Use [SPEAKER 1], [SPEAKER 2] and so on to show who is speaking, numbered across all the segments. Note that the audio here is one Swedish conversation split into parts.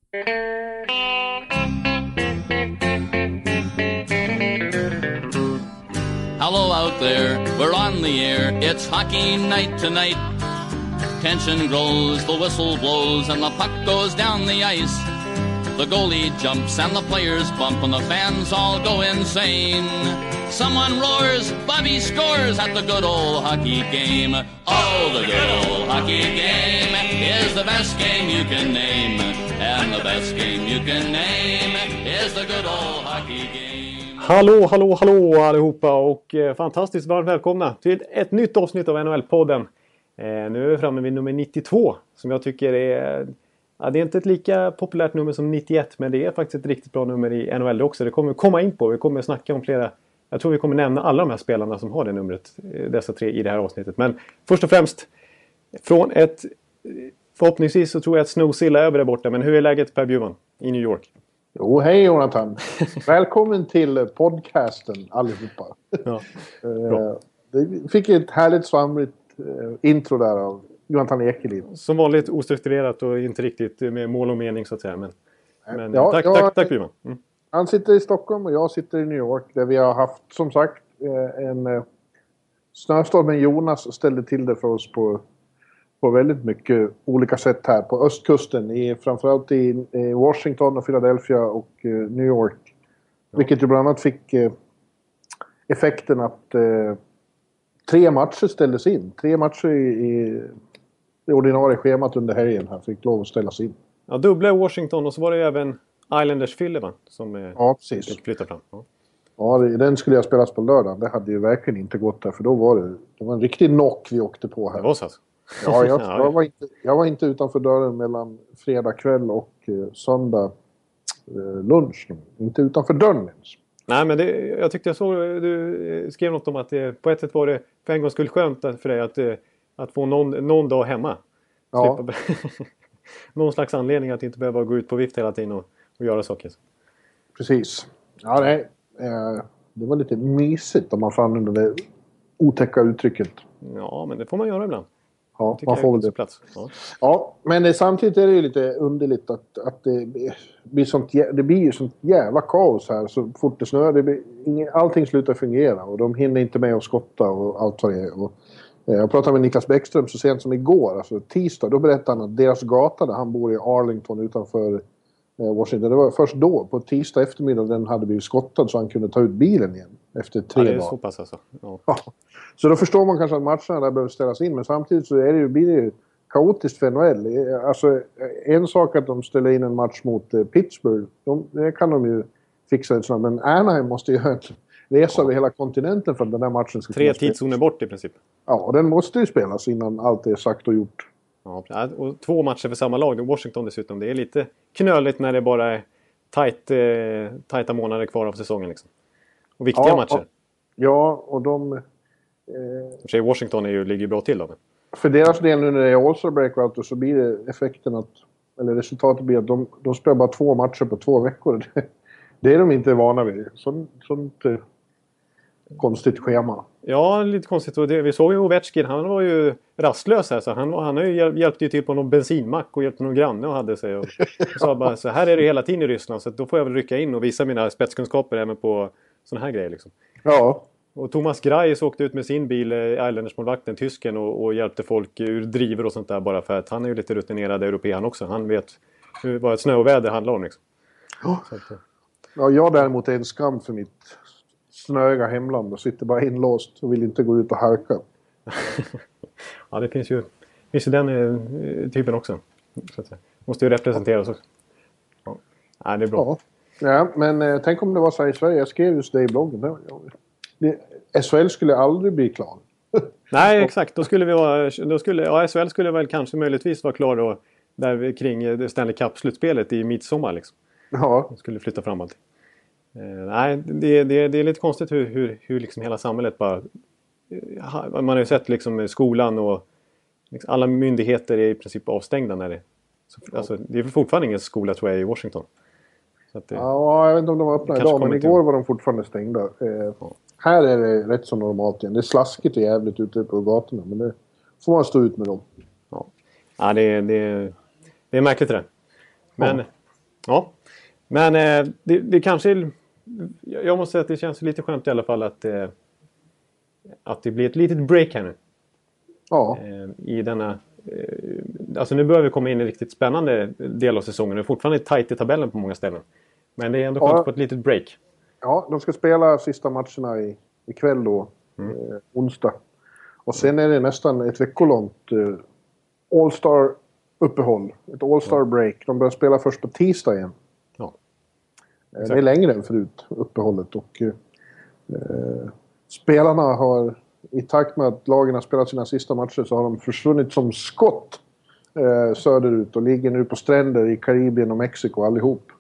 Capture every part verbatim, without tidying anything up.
[SPEAKER 1] Hello out there, we're on the air, it's hockey night tonight. Tension grows, the whistle blows, and the puck goes down the ice. The goalie jumps and the players bump and the fans all go insane. Someone roars, Bobby scores at the good old hockey game. Oh, the good old hockey game is the best game you can name. And the best game you can name is the good old hockey game.
[SPEAKER 2] Hallå, hallå, hallå allihopa och eh, fantastiskt varmt välkomna till ett nytt avsnitt av N H L-podden. Eh, nu är vi framme vid nummer nittiotvå som jag tycker är... Ja, det är inte ett lika populärt nummer som nittioett, men det är faktiskt ett riktigt bra nummer i N H L också. Det kommer vi komma in på. Vi kommer snacka om flera... Jag tror vi kommer nämna alla de här spelarna som har det numret, dessa tre i det här avsnittet. Men först och främst, från ett... Förhoppningsvis så tror jag att Snowzilla är över där borta. Men hur är läget, Per Bjurman, i New York?
[SPEAKER 3] Jo, hej Jonathan. Välkommen till podcasten allihopa. Ja, bra. Vi fick ett härligt svamrigt intro där av Jonathan Ekelid.
[SPEAKER 2] Som vanligt ostrukturerat och inte riktigt med mål och mening så att säga. Men, men ja, tack, jag, tack, tack Bjurman. Mm.
[SPEAKER 3] Han sitter i Stockholm och jag sitter i New York. Där vi har haft som sagt en snöstorm. Men Jonas ställde till det för oss på... på väldigt mycket olika sätt här på östkusten, i, framförallt i, i Washington och Philadelphia och eh, New York. Ja. Vilket ju bland annat fick eh, effekten att eh, tre matcher ställdes in. Tre matcher i, i det ordinarie schemat under helgen här fick lov att ställas in.
[SPEAKER 2] Ja, dubbla i Washington och så var det även Islanders Philly, va? Som eh,
[SPEAKER 3] ja, precis.
[SPEAKER 2] Fick flytta fram. Ja,
[SPEAKER 3] ja det, den skulle jag spelas på lördag. Det hade ju verkligen inte gått där, för då var det, det var en riktig knock vi åkte på här.
[SPEAKER 2] Det var så alltså.
[SPEAKER 3] Ja, jag, jag, var inte, jag var inte utanför dörren mellan fredag kväll och eh, söndag eh, lunch. Inte utanför dörren ens.
[SPEAKER 2] Nej, men det, jag tyckte jag såg, du skrev något om att det, på ett sätt var det för en gång skulle skönt för dig att, att få någon, någon dag hemma. Ja. Någon slags anledning att inte behöva gå ut på vift hela tiden och, och göra saker.
[SPEAKER 3] Precis. Ja, det, eh, det var lite mysigt om man får använda det otäcka uttrycket.
[SPEAKER 2] Ja, men det får man göra ibland.
[SPEAKER 3] Ja, man får väl det.
[SPEAKER 2] Plats. Ja.
[SPEAKER 3] Ja, men det, samtidigt är det ju lite underligt att, att det blir sånt, det blir ju sånt jävla kaos här så fort det snöar. Det blir ingen, allting slutar fungera och de hinner inte med att skotta och allt vad det är. Och, eh, jag pratade med Niklas Bäckström så sent som igår, alltså tisdag, då berättade han att deras gata där han bor i Arlington utanför eh, Washington, det var först då, på tisdag eftermiddag, den hade blivit skottad så han kunde ta ut bilen igen efter tre dagar.
[SPEAKER 2] Ja, det är så pass alltså. Ja.
[SPEAKER 3] Ja. Så då förstår man kanske att matcherna där behöver ställas in. Men samtidigt så är det ju, blir det ju kaotiskt för N H L. Alltså en sak att de ställer in en match mot eh, Pittsburgh. De, det kan de ju fixa en sån. Men Anaheim måste ju resa ja. över hela kontinenten för att den där matchen ska
[SPEAKER 2] Tre tidszoner bort i princip.
[SPEAKER 3] Ja, och den måste ju spelas innan allt är sagt och gjort.
[SPEAKER 2] Ja, och två matcher för samma lag. Washington dessutom. Det är lite knöligt när det bara är tajt, eh, tajta månader kvar av säsongen. Liksom. Och viktiga
[SPEAKER 3] ja,
[SPEAKER 2] matcher.
[SPEAKER 3] Och, ja, och de...
[SPEAKER 2] Eh, Washington är ju, ligger ju bra till då. Men.
[SPEAKER 3] För deras del nu när det är All-Star breakout så blir det effekten att, eller resultatet blir att de, de spelar bara två matcher på två veckor. Det är de inte vana vid. Sånt, sånt eh, konstigt schema.
[SPEAKER 2] Ja, lite konstigt. Och det, vi såg ju Ovechkin, han var ju rastlös här. Så han, han har ju hjälpt ju till på någon bensinmack och hjälpt någon granne och hade sig. Och, och sa bara, så här är det hela tiden i Ryssland. Så då får jag väl rycka in och visa mina spetskunskaper även på såna här grejer liksom.
[SPEAKER 3] Ja.
[SPEAKER 2] Och Thomas Greiss åkte ut med sin bil, Islanders-målvakten, tysken, och, och hjälpte folk ur driver och sånt där bara för att han är ju lite rutinerad european också. Han vet hur, vad ett snöoväder handlar om liksom.
[SPEAKER 3] Ja. Att, ja, jag däremot är en skam för mitt snöiga hemland och sitter bara inlåst och vill inte gå ut och harka.
[SPEAKER 2] Ja, det finns ju, finns ju den uh, typen också. Så att säga. Måste ju representeras också. Ja, ja det är bra.
[SPEAKER 3] Ja, ja men eh, tänk om det var så här i Sverige. Jag skrev just det i bloggen. Det, det, S H L skulle aldrig bli klar.
[SPEAKER 2] Nej, exakt. Då skulle vi vara, då skulle, ja, S H L skulle väl kanske möjligtvis vara klar då, där kring Stanley Cup-slutspelet i midsommar. Liksom.
[SPEAKER 3] Ja.
[SPEAKER 2] De skulle flytta fram allt. Eh, nej, det, det, det är lite konstigt hur, hur, hur liksom hela samhället bara... Man har ju sett liksom skolan och liksom alla myndigheter är i princip avstängda när det... Så, alltså, det är fortfarande ingen skola tror jag i Washington. Så att det,
[SPEAKER 3] ja, jag vet inte om de var öppna idag, men igår till... var de fortfarande stängda. Eh, ja. Här är det rätt så normalt igen. Det är slaskigt och jävligt ute på gatorna, men det får man stå ut med dem.
[SPEAKER 2] Ja, ja det, det, det är märkligt det där. Men
[SPEAKER 3] ja.
[SPEAKER 2] Ja, men eh, det, det kanske... Jag måste säga att det känns lite skönt i alla fall att, eh, att det blir ett litet break här nu.
[SPEAKER 3] Ja.
[SPEAKER 2] Eh, I denna... Eh, alltså nu börjar vi komma in i en riktigt spännande del av säsongen. Det är fortfarande tajt i tabellen på många ställen. Men det är ändå skönt
[SPEAKER 3] Ja.
[SPEAKER 2] att få ett litet break.
[SPEAKER 3] Ja, de ska spela sista matcherna i, ikväll då.
[SPEAKER 2] Mm.
[SPEAKER 3] Eh, onsdag. Och sen är det nästan ett veckolångt eh, All-Star uppehåll. Ett All-Star break. De börjar spela först på tisdag igen.
[SPEAKER 2] Ja.
[SPEAKER 3] Eh, det är längre än förut, uppehållet. Och eh, spelarna har, i takt med att lagen har spelat sina sista matcher, så har de försvunnit som skott eh, söderut. Och ligger nu på stränder i Karibien och Mexiko allihop.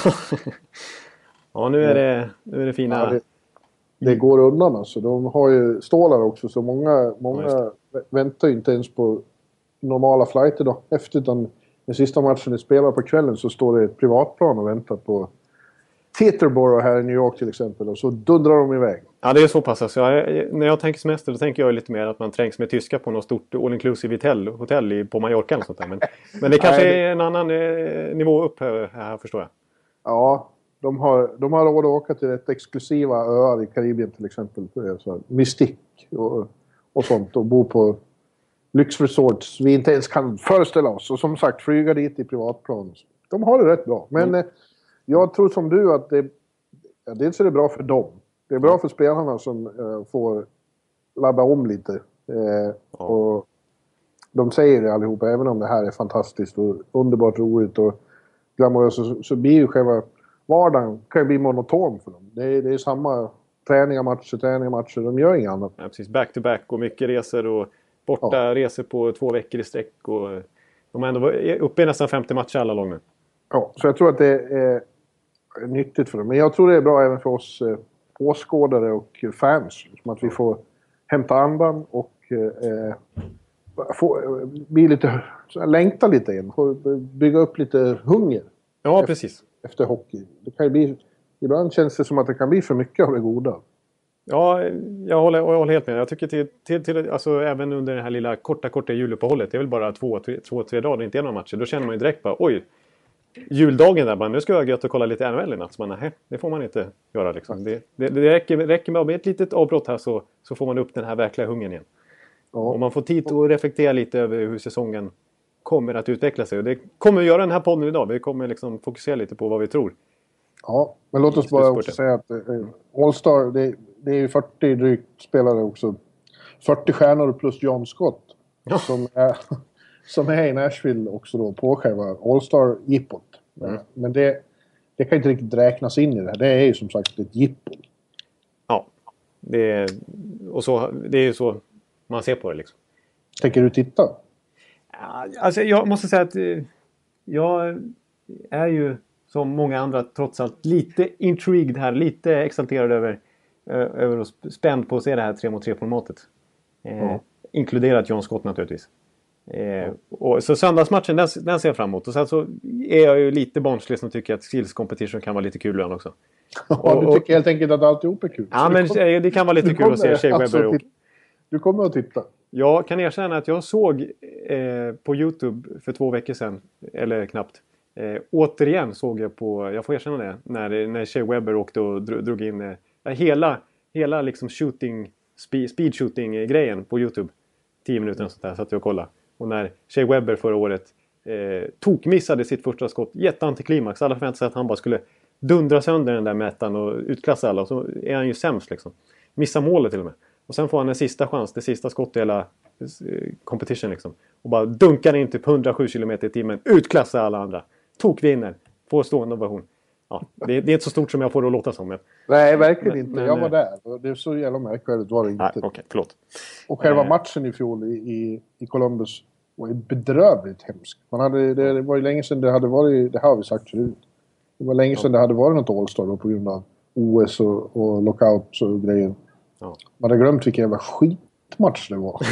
[SPEAKER 2] Ja, nu är det, nu är det fina...
[SPEAKER 3] Ja, det, det går undan alltså. De har ju stålar också, så många, många
[SPEAKER 2] Ja,
[SPEAKER 3] väntar ju inte ens på normala flighter då. Efter utan den sista matchen är spelad på kvällen, så står det ett privatplan och väntar på Teterboro här i New York till exempel. Och så dundrar de iväg.
[SPEAKER 2] Ja, det är så pass. Alltså, jag, när jag tänker semester, då tänker jag lite mer att man trängs med tyska på något stort all-inclusive hotell, hotell i, på Mallorca eller sånt där. Men, men det kanske
[SPEAKER 3] Nej, det...
[SPEAKER 2] är en annan eh, nivå upp här, här, förstår jag.
[SPEAKER 3] Ja, de har, de har råd att åka till rätt exklusiva öar i Karibien till exempel. Så Mystic och, och sånt. Och bo på lyxresorts vi inte ens kan föreställa oss. Och som sagt, flyga dit i privatplan. De har det rätt bra. Men mm. eh, jag tror som du att det, ja, dels är det bra för dem. Det är bra för spelarna som eh, får ladda om lite. Eh,
[SPEAKER 2] ja.
[SPEAKER 3] Och de säger det allihopa, även om det här är fantastiskt och underbart roligt och glamoröst, så, så blir ju själva vardagen kan ju bli monoton för dem. Det är, det är samma träningar, matcher, träningar, matcher. De gör inget annat.
[SPEAKER 2] Ja, precis. Back to back och mycket resor och borta ja. resor på två veckor i sträck. Och de har ändå varit uppe i nästan femtio matcher alla långa.
[SPEAKER 3] Ja, så jag tror att det är nyttigt för dem. Men jag tror det är bra även för oss eh, åskådare och fans. Som att vi får hämta andan och eh, få, bli lite, längta lite igen. Få bygga upp lite hunger.
[SPEAKER 2] Ja,
[SPEAKER 3] efter,
[SPEAKER 2] precis.
[SPEAKER 3] Efter hockey. Det kan ju bli, ibland känns det som att det kan bli för mycket av det goda.
[SPEAKER 2] Ja, jag håller, jag håller helt med. Jag tycker till, till, till alltså, även under det här lilla korta, korta juluppehållet. Det är väl bara två, tre, två, tre dagar, inte några matcher. Då känner man ju direkt bara, oj, juldagen där, bara, nu ska jag gött och kolla lite N H L i natt. Så man, nej, det får man inte göra liksom. Det, det, det räcker, räcker med, med ett litet avbrott här så, så får man upp den här verkliga hungern igen. Ja. Och man får tid att reflektera lite över hur säsongen kommer att utveckla sig. Och det kommer att göra den här podden idag. Vi kommer liksom fokusera lite på vad vi tror.
[SPEAKER 3] Ja, men låt oss bara också säga att eh, All-Star, det, det är ju fyrtio drygt spelare också. fyrtio stjärnor plus John Scott. Ja. Som, är, som är i Nashville också då på själva All-Star-jippot. Mm. Men det, det kan inte riktigt räknas in i det här. Det är ju som sagt ett jippo.
[SPEAKER 2] Ja, det är, och så, det är ju så man ser på det liksom.
[SPEAKER 3] Tänker du titta?
[SPEAKER 2] Ja, alltså jag måste säga att jag är ju som många andra trots allt lite intrigued här. Lite exalterad över, över och spänd på att se det här tre mot tre formatet. Eh, mm. Inkluderat John Scott naturligtvis. Eh, mm. och, så söndagsmatchen, den, den ser jag fram emot. Och sen så är jag ju lite barnslig som tycker att skills competition kan vara lite kul ibland också.
[SPEAKER 3] Ja, du tycker helt enkelt att alltihop är kul.
[SPEAKER 2] Ja, men kommer, det kan vara lite kul att se Shea Weber. Och,
[SPEAKER 3] du kommer att titta.
[SPEAKER 2] Jag kan erkänna att jag såg eh, på YouTube för två veckor sedan, eller knappt, eh, återigen såg jag på, jag får erkänna det, när, när Shea Weber åkte och drog, drog in eh, hela, hela liksom shooting, speed, speed shooting grejen på YouTube. Tio minuter och sånt där, satt jag och kollade. Och när Shea Weber förra året eh, tokmissade sitt första skott, jätteantiklimax, alla förväntade sig att han bara skulle dundra sönder den där mättan och utklassa alla, och så är han ju sämst liksom. Missa målet till och med. Och sen får han en sista chans, det sista skottet i hela competition liksom. Och bara dunkar in typ hundrasju kilometer i timmen, utklassar alla andra. Tokvinner, får stående ovation. Ja, det, det är inte så stort som jag får det att låta som. Men,
[SPEAKER 3] Nej, verkligen
[SPEAKER 2] men,
[SPEAKER 3] inte.
[SPEAKER 2] Men,
[SPEAKER 3] jag var där. Det är så jävla märkvärdigt var det inte.
[SPEAKER 2] Nej, okej, okay, förlåt.
[SPEAKER 3] Och själva matchen i fjol i, i, i Columbus var ju bedrövligt hemskt. Man hade, det var ju länge sedan det hade varit, det har vi sagt förut. Det var länge sedan ja. det hade varit något All-Star då, på grund av O S och, och lockouts och grejer. Ja. Man hade glömt vilken jävla skitmatch det var.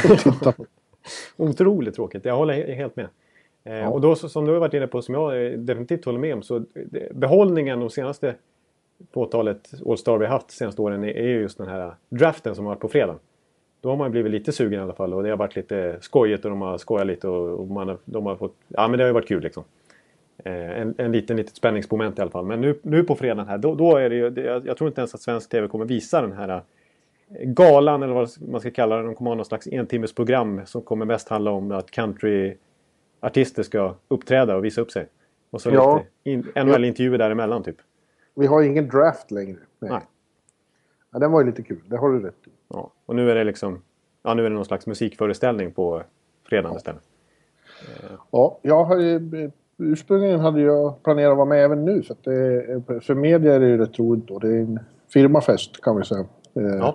[SPEAKER 2] Otroligt tråkigt, jag håller helt med. Eh, ja. Och då som du har varit inne på, som jag definitivt håller med om, så behållningen de senaste påtalet All-Star vi har haft senaste åren är just den här draften som har varit på fredag. Då har man blivit lite sugen i alla fall, och det har varit lite skojigt och de har skojat lite och, och man har, de har fått, ja men det har ju varit kul liksom. En, en liten litet spänningsmoment i alla fall. Men nu, nu på fredagen här, då, då är det ju, det, jag tror inte ens att svensk tv kommer visa den här galan eller vad man ska kalla det. De kommer ha någon slags entimmesprogram som kommer mest handla om att countryartister ska uppträda och visa upp sig. Och så
[SPEAKER 3] ja.
[SPEAKER 2] lite in, N H L-intervjuer däremellan typ.
[SPEAKER 3] Vi har ingen draft längre. Nej.
[SPEAKER 2] Nej.
[SPEAKER 3] Ja, den var ju lite kul, det har du rätt i.
[SPEAKER 2] Ja, och nu är det liksom, ja nu är det någon slags musikföreställning på fredagen istället.
[SPEAKER 3] Ja, jag har ju, ursprungligen hade jag planerat att vara med även nu. Så att det, för media är det ju rätt roligt då. Det är en firmafest kan vi säga.
[SPEAKER 2] Ja.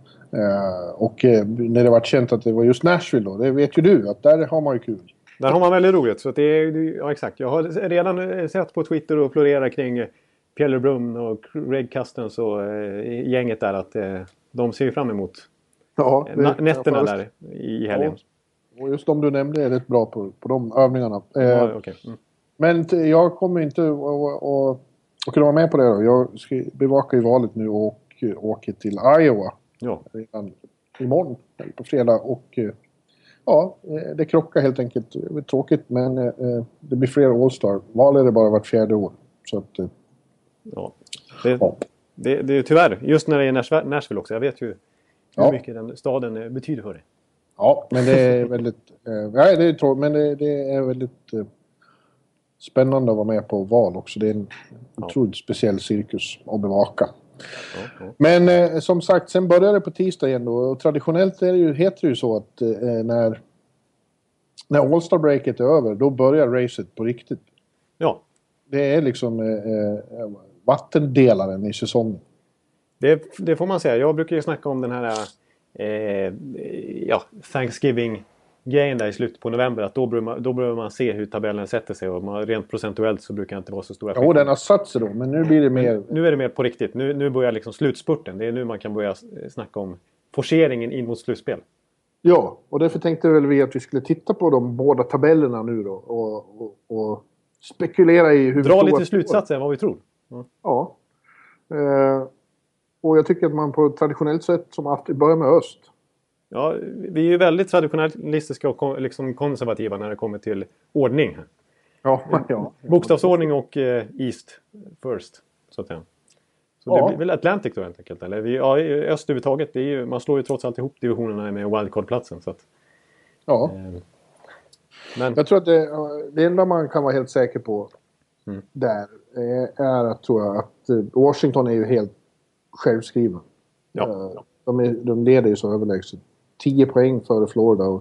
[SPEAKER 3] Och när det var känt att det var just Nashville då, det vet ju du att där har man ju kul.
[SPEAKER 2] Där har man väldigt roligt. Så att det är, ja exakt. Jag har redan sett på Twitter och florera kring Pierre Brun och Greg Custens och äh, gänget där att äh, de ser fram emot
[SPEAKER 3] ja, det,
[SPEAKER 2] nätterna
[SPEAKER 3] just,
[SPEAKER 2] där i helgen.
[SPEAKER 3] Ja, och just de du nämnde är rätt bra på, på de övningarna.
[SPEAKER 2] Ja,
[SPEAKER 3] eh,
[SPEAKER 2] okay. mm.
[SPEAKER 3] Men t- jag kommer inte att kunna vara med på det då. Jag ska bevaka i valet nu och åker till Iowa
[SPEAKER 2] ja.
[SPEAKER 3] redan imorgon, eller på fredag. Och ja, det krockar helt enkelt. Det är tråkigt, men det blir fler All-Star. Val är det bara vart fjärde år. Så att,
[SPEAKER 2] ja. Det,
[SPEAKER 3] ja.
[SPEAKER 2] Det, det är tyvärr, just när det är Nashville också. Jag vet ju hur
[SPEAKER 3] ja.
[SPEAKER 2] mycket den staden betyder för det.
[SPEAKER 3] Ja, men det är väldigt... Eh, nej, det är tråkigt, men det, det är väldigt eh, spännande att vara med på val också. Det är en ja. otroligt speciell cirkus att bevaka. Ja, ja. Men eh, som sagt, sen börjar det på tisdag igen då. Och traditionellt är det ju, heter det ju så att eh, när, när All-Star-breaket är över, då börjar racet på riktigt.
[SPEAKER 2] Ja.
[SPEAKER 3] Det är liksom eh, eh, vattendelaren i säsongen.
[SPEAKER 2] Det, det får man säga. Jag brukar ju snacka om den här eh, ja, Thanksgiving-grejen där i slutet på november. Att då behöver man, då behöver man se hur tabellen sätter sig. Och man, rent procentuellt så brukar det inte vara så stora
[SPEAKER 3] skillnader. Jo, den har satt sig då. Men nu blir det mer...
[SPEAKER 2] Nu är det mer på riktigt. Nu, nu börjar liksom slutspurten. Det är nu man kan börja snacka om forceringen in mot slutspel.
[SPEAKER 3] Ja, och därför tänkte väl vi att vi skulle titta på de båda tabellerna nu då. Och, och, och spekulera i hur...
[SPEAKER 2] Dra lite slutsatser än vad vi tror.
[SPEAKER 3] Mm. Ja. Eh, och jag tycker att man på traditionellt sätt som alltid börjar med öst.
[SPEAKER 2] Ja, vi är ju väldigt traditionalistiska och liksom konservativa när det kommer till ordning.
[SPEAKER 3] Ja, ja.
[SPEAKER 2] Bokstavsordning och eh, East first, så att säga. Så ja. Det blir väl Atlantic då helt enkelt. Eller vi, ja, öst överhuvudtaget, det är ju, man slår ju trots allt ihop divisionerna med wildcard-platsen. Så att,
[SPEAKER 3] ja.
[SPEAKER 2] Eh, men...
[SPEAKER 3] Jag tror att det, det enda man kan vara helt säker på
[SPEAKER 2] mm.
[SPEAKER 3] där är att, tror jag, att Washington är ju helt självskriven.
[SPEAKER 2] Ja.
[SPEAKER 3] De, är, de leder ju så överlägset. tio poäng före Florida och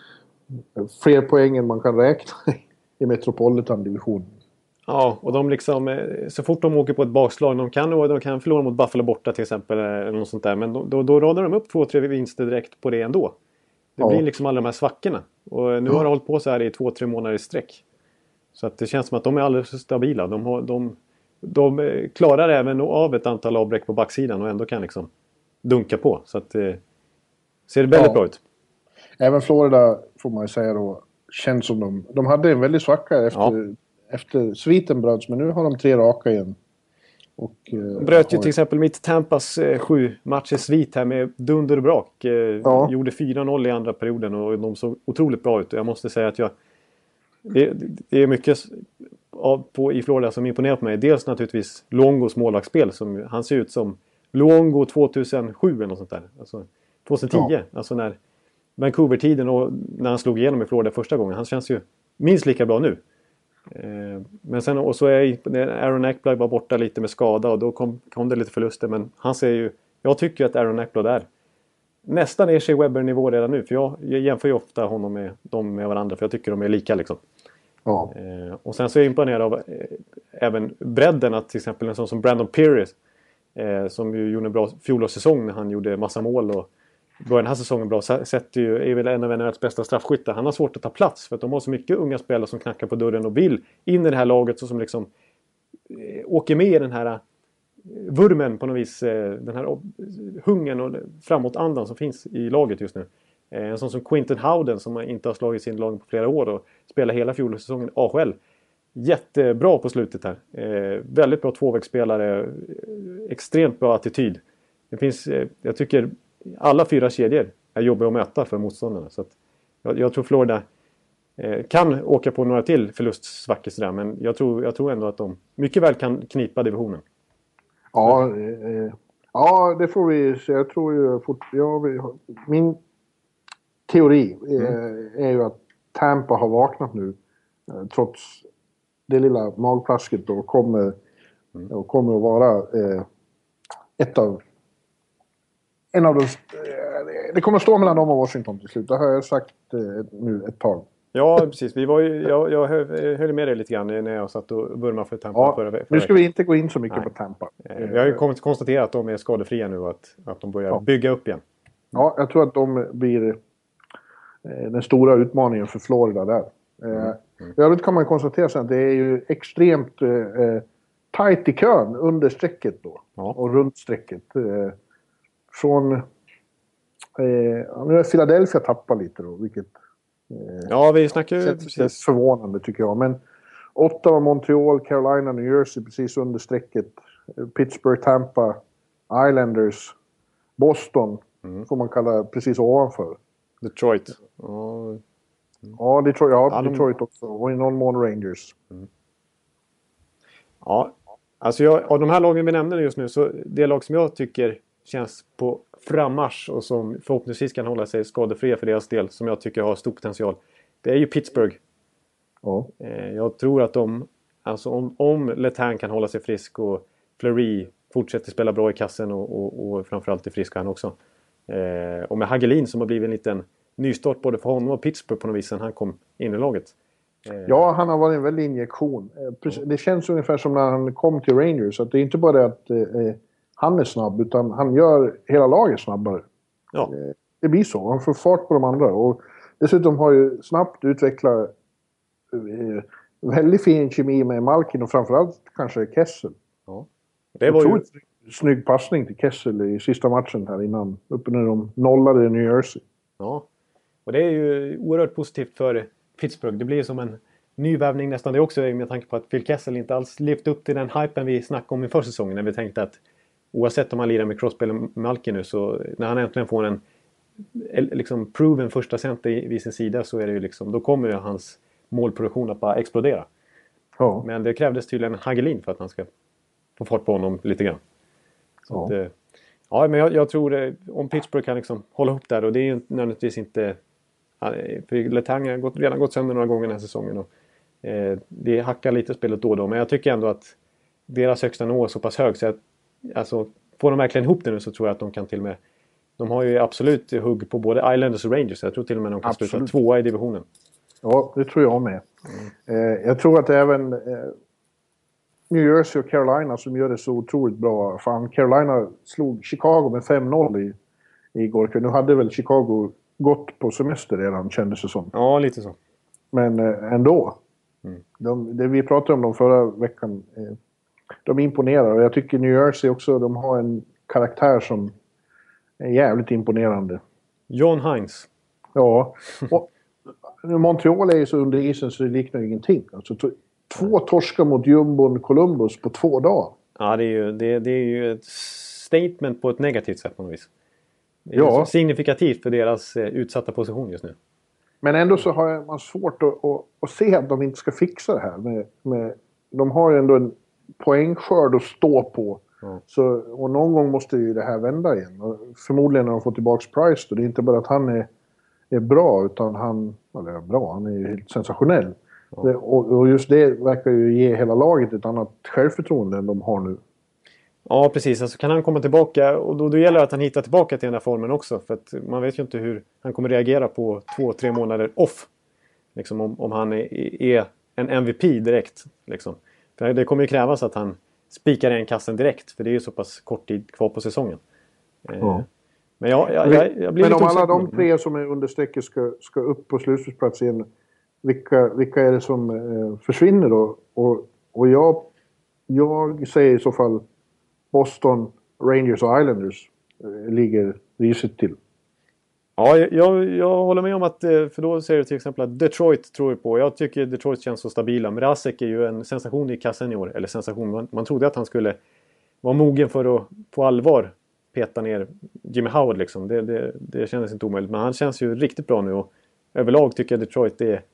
[SPEAKER 3] fler poäng än man kan räkna i Metropolitan-divisionen.
[SPEAKER 2] Ja, och de liksom, så fort de åker på ett bakslag, de kan, de kan förlora mot Buffalo borta till exempel, eller något sånt där, men då, då, då radar de upp två, tre vinster direkt på det ändå. Det ja. blir liksom alla de här svackorna. Och nu ja. har det hållit på så här i två, tre månader i sträck. Så att det känns som att de är alldeles för stabila. De, har, de, de klarar även av ett antal avbräck på backsidan och ändå kan liksom dunka på. Så att det ser väldigt ja. bra ut. Även
[SPEAKER 3] Florida får man ju säga då, känns som de... De hade en väldigt svacka efter, ja. efter sviten bröts, men nu har de tre raka igen. Och,
[SPEAKER 2] de bröt ju har... till exempel mitt Tampas eh, sju matcher svit här med dunder och brak. Eh, ja. Gjorde fyra noll i andra perioden och de såg otroligt bra ut. Jag måste säga att jag... Det, det är mycket av, på, i Florida som imponerar på mig. Dels naturligtvis Luongos målvaktsspel. Som, han ser ut som Luongo tvåtusensju eller något sånt där. Alltså tjugohundratio. Ja. Alltså när Vancouver-tiden och när han slog igenom i Florida första gången. Han känns ju minst lika bra nu. Eh, men sen och så är när Aaron Ekblad var borta lite med skada och då kom, kom det lite förluster. Men han ser ju... Jag tycker att Aaron Ekblad är nästan är Shea Weber-nivå redan nu. För jag, jag jämför ju ofta honom med dem med varandra. För jag tycker de är lika liksom.
[SPEAKER 3] Ja.
[SPEAKER 2] Eh, och sen så är jag imponerad av eh, även bredden. Att till exempel en sån som Brandon Pearce. Eh, som ju gjorde en bra fjolårssäsong när han gjorde massa mål. Och började den här säsongen bra. Sätter ju, är väl en av N H L:s bästa straffskyttar. Han har svårt att ta plats. För att de har så mycket unga spelare som knackar på dörren. Och vill in i det här laget. Så som liksom eh, åker med i den här... vurmen på något vis, den här hungern och framåtandan som finns i laget just nu. En sån som Quinton Howden som inte har slagit sin lag på flera år och spelar hela fjolårssäsongen A H L. Jättebra på slutet här. Eh, väldigt bra tvåvägsspelare. Extremt bra attityd. Det finns, eh, jag tycker alla fyra kedjor är jobbiga att möta för motståndarna. Så att jag, jag tror Florida Eh, kan åka på några till förlustsvackor sådär, men jag tror, jag tror ändå att de mycket väl kan knipa divisionen.
[SPEAKER 3] Ja, eh, ja det får vi se. Jag tror ju fort, ja, vi, min teori eh, mm. är ju att Tampa har vaknat nu eh, trots det lilla magplasket och kommer, mm. och kommer att vara eh, ett av en av de, det kommer att stå mellan dem och Washington till slut. Det har jag sagt eh, nu ett tag.
[SPEAKER 2] Ja, precis. Vi var ju, jag, jag höll med dig lite grann när jag satt och vurmade för Tampa.
[SPEAKER 3] Ja,
[SPEAKER 2] förra, förra
[SPEAKER 3] nu ska vi inte gå in så mycket
[SPEAKER 2] Nej.
[SPEAKER 3] på Tampa.
[SPEAKER 2] Vi har ju konstaterat att de är skadefria nu och att, att de börjar ja. bygga upp igen.
[SPEAKER 3] Ja, jag tror att de blir eh, den stora utmaningen för Florida där. Eh, mm. Mm. Övrigt kan man konstatera sen att det är ju extremt eh, tajt i kön under strecket då. Ja. Och runt strecket. Eh, från... Eh, nu är Philadelphia tappat lite då, vilket... Eh,
[SPEAKER 2] ja, vi snackar ju precis.
[SPEAKER 3] Förvånande tycker jag. Men Ottawa, Montreal, Carolina, New Jersey precis under strecket. Pittsburgh, Tampa, Islanders, Boston mm. får man kalla precis ovanför.
[SPEAKER 2] Detroit. Oh.
[SPEAKER 3] Ja, Detroit, ja, ja Detroit de... också. Och i någon mån Rangers. Mm.
[SPEAKER 2] Ja, alltså jag, av de här lagen vi nämner just nu så det lag som jag tycker känns på frammarsch och som förhoppningsvis kan hålla sig skadefria för deras del, som jag tycker har stor potential, det är ju Pittsburgh.
[SPEAKER 3] Ja.
[SPEAKER 2] Jag tror att de, alltså om, om Letang kan hålla sig frisk och Fleury fortsätter spela bra i kassen och, och, och framförallt är frisk han också. Eh, och med Hagelin som har blivit en liten nystart både för honom och Pittsburgh på något vis sen han kom in i laget.
[SPEAKER 3] Eh. Ja, han har varit en väldig injektion. Eh, det känns ungefär som när han kom till Rangers, att det är inte bara det att eh, han är snabb, utan han gör hela laget snabbare.
[SPEAKER 2] Ja.
[SPEAKER 3] Det blir så. Han får fart på de andra. Och dessutom har ju snabbt utvecklat eh, väldigt fin kemi med Malkin och framförallt kanske Kessel.
[SPEAKER 2] Ja. Det var ju...
[SPEAKER 3] snygg passning till Kessel i sista matchen här innan. Uppe när de nollade New Jersey.
[SPEAKER 2] Ja. Och det är ju oerhört positivt för Pittsburgh. Det blir som en ny värvning nästan det också, med tanke på att Phil Kessel inte alls levt upp till den hypen vi snackade om i försäsongen, när vi tänkte att oavsett om han lirar med Crosby eller Malkin nu, så när han äntligen får en liksom proven första center vid sin sida, så är det ju liksom, då kommer ju hans målproduktion att bara explodera.
[SPEAKER 3] Ja.
[SPEAKER 2] Men det krävdes tydligen Hagelin för att han ska få fart på honom lite grann. Så
[SPEAKER 3] ja.
[SPEAKER 2] Att, ja, men jag, jag tror eh, om Pittsburgh kan liksom hålla upp där, och det är ju nödvändigtvis inte, för Letang har gått, redan gått sönder några gånger den här säsongen och eh, det hackar lite spelet då och då, men jag tycker ändå att deras högsta nivå är så pass hög så att alltså, får de verkligen ihop det nu, så tror jag att de kan till och med, de har ju absolut hugg på både Islanders och Rangers, jag tror till och med de kan absolut sluta tvåa i divisionen.
[SPEAKER 3] Ja, det tror jag med. Mm. Eh, jag tror att även eh, New Jersey och Carolina som gör det så otroligt bra. Fan, Carolina slog Chicago med fem noll i, igår. Nu hade väl Chicago gått på semester redan, kändes det som.
[SPEAKER 2] Ja, lite så.
[SPEAKER 3] Men eh, ändå. Mm. De, det vi pratade om dem förra veckan, eh, de imponerar. Och jag tycker New Jersey också, de har en karaktär som är jävligt imponerande.
[SPEAKER 2] John Hines.
[SPEAKER 3] Ja. Och Montreal är ju så under isen så det liknar ju ingenting. Alltså, to- två torskar mot Jumbon Columbus på två dagar.
[SPEAKER 2] Ja, det är ju, det, det är ju ett statement på ett negativt sätt på något vis. Det är
[SPEAKER 3] ja.
[SPEAKER 2] signifikativt för deras eh, utsatta position just nu.
[SPEAKER 3] Men ändå så har man svårt att, att, att se att de inte ska fixa det här. Med, med, de har ju ändå en poängskörd att stå på. Mm. Så, och någon gång måste ju det här vända igen. Och förmodligen när de får tillbaka Price då. Det är inte bara att han är, är bra, utan han eller bra, han är ju helt sensationell. Mm. Det, och, och just det verkar ju ge hela laget ett annat självförtroende än de har nu.
[SPEAKER 2] Ja, precis. Alltså kan han komma tillbaka, och då, då gäller det att han hittar tillbaka till den här formen också. För att man vet ju inte hur han kommer reagera på två, tre månader off. Liksom om, om han är, är en M V P direkt. Liksom. För det kommer ju krävas att han spikar i en kassen direkt. För det är ju så pass kort tid kvar på säsongen.
[SPEAKER 3] Ja.
[SPEAKER 2] Men jag, jag, jag, jag blir
[SPEAKER 3] Men
[SPEAKER 2] lite
[SPEAKER 3] om alla
[SPEAKER 2] osäker.
[SPEAKER 3] de tre som är under strecket ska, ska upp på slutspelsplats igen. Vilka, vilka är det som eh, försvinner då? Och, och jag, jag säger i så fall Boston, Rangers och Islanders eh, ligger risigt till.
[SPEAKER 2] Ja, jag, jag håller med om att, för då säger du till exempel att Detroit tror jag på. Jag tycker Detroit känns så stabila. Mrazek är ju en sensation i kassen i år. Eller sensation, man, man trodde att han skulle vara mogen för att på allvar peta ner Jimmy Howard liksom. Det, det, det kändes inte omöjligt. Men han känns ju riktigt bra nu och överlag tycker jag Detroit är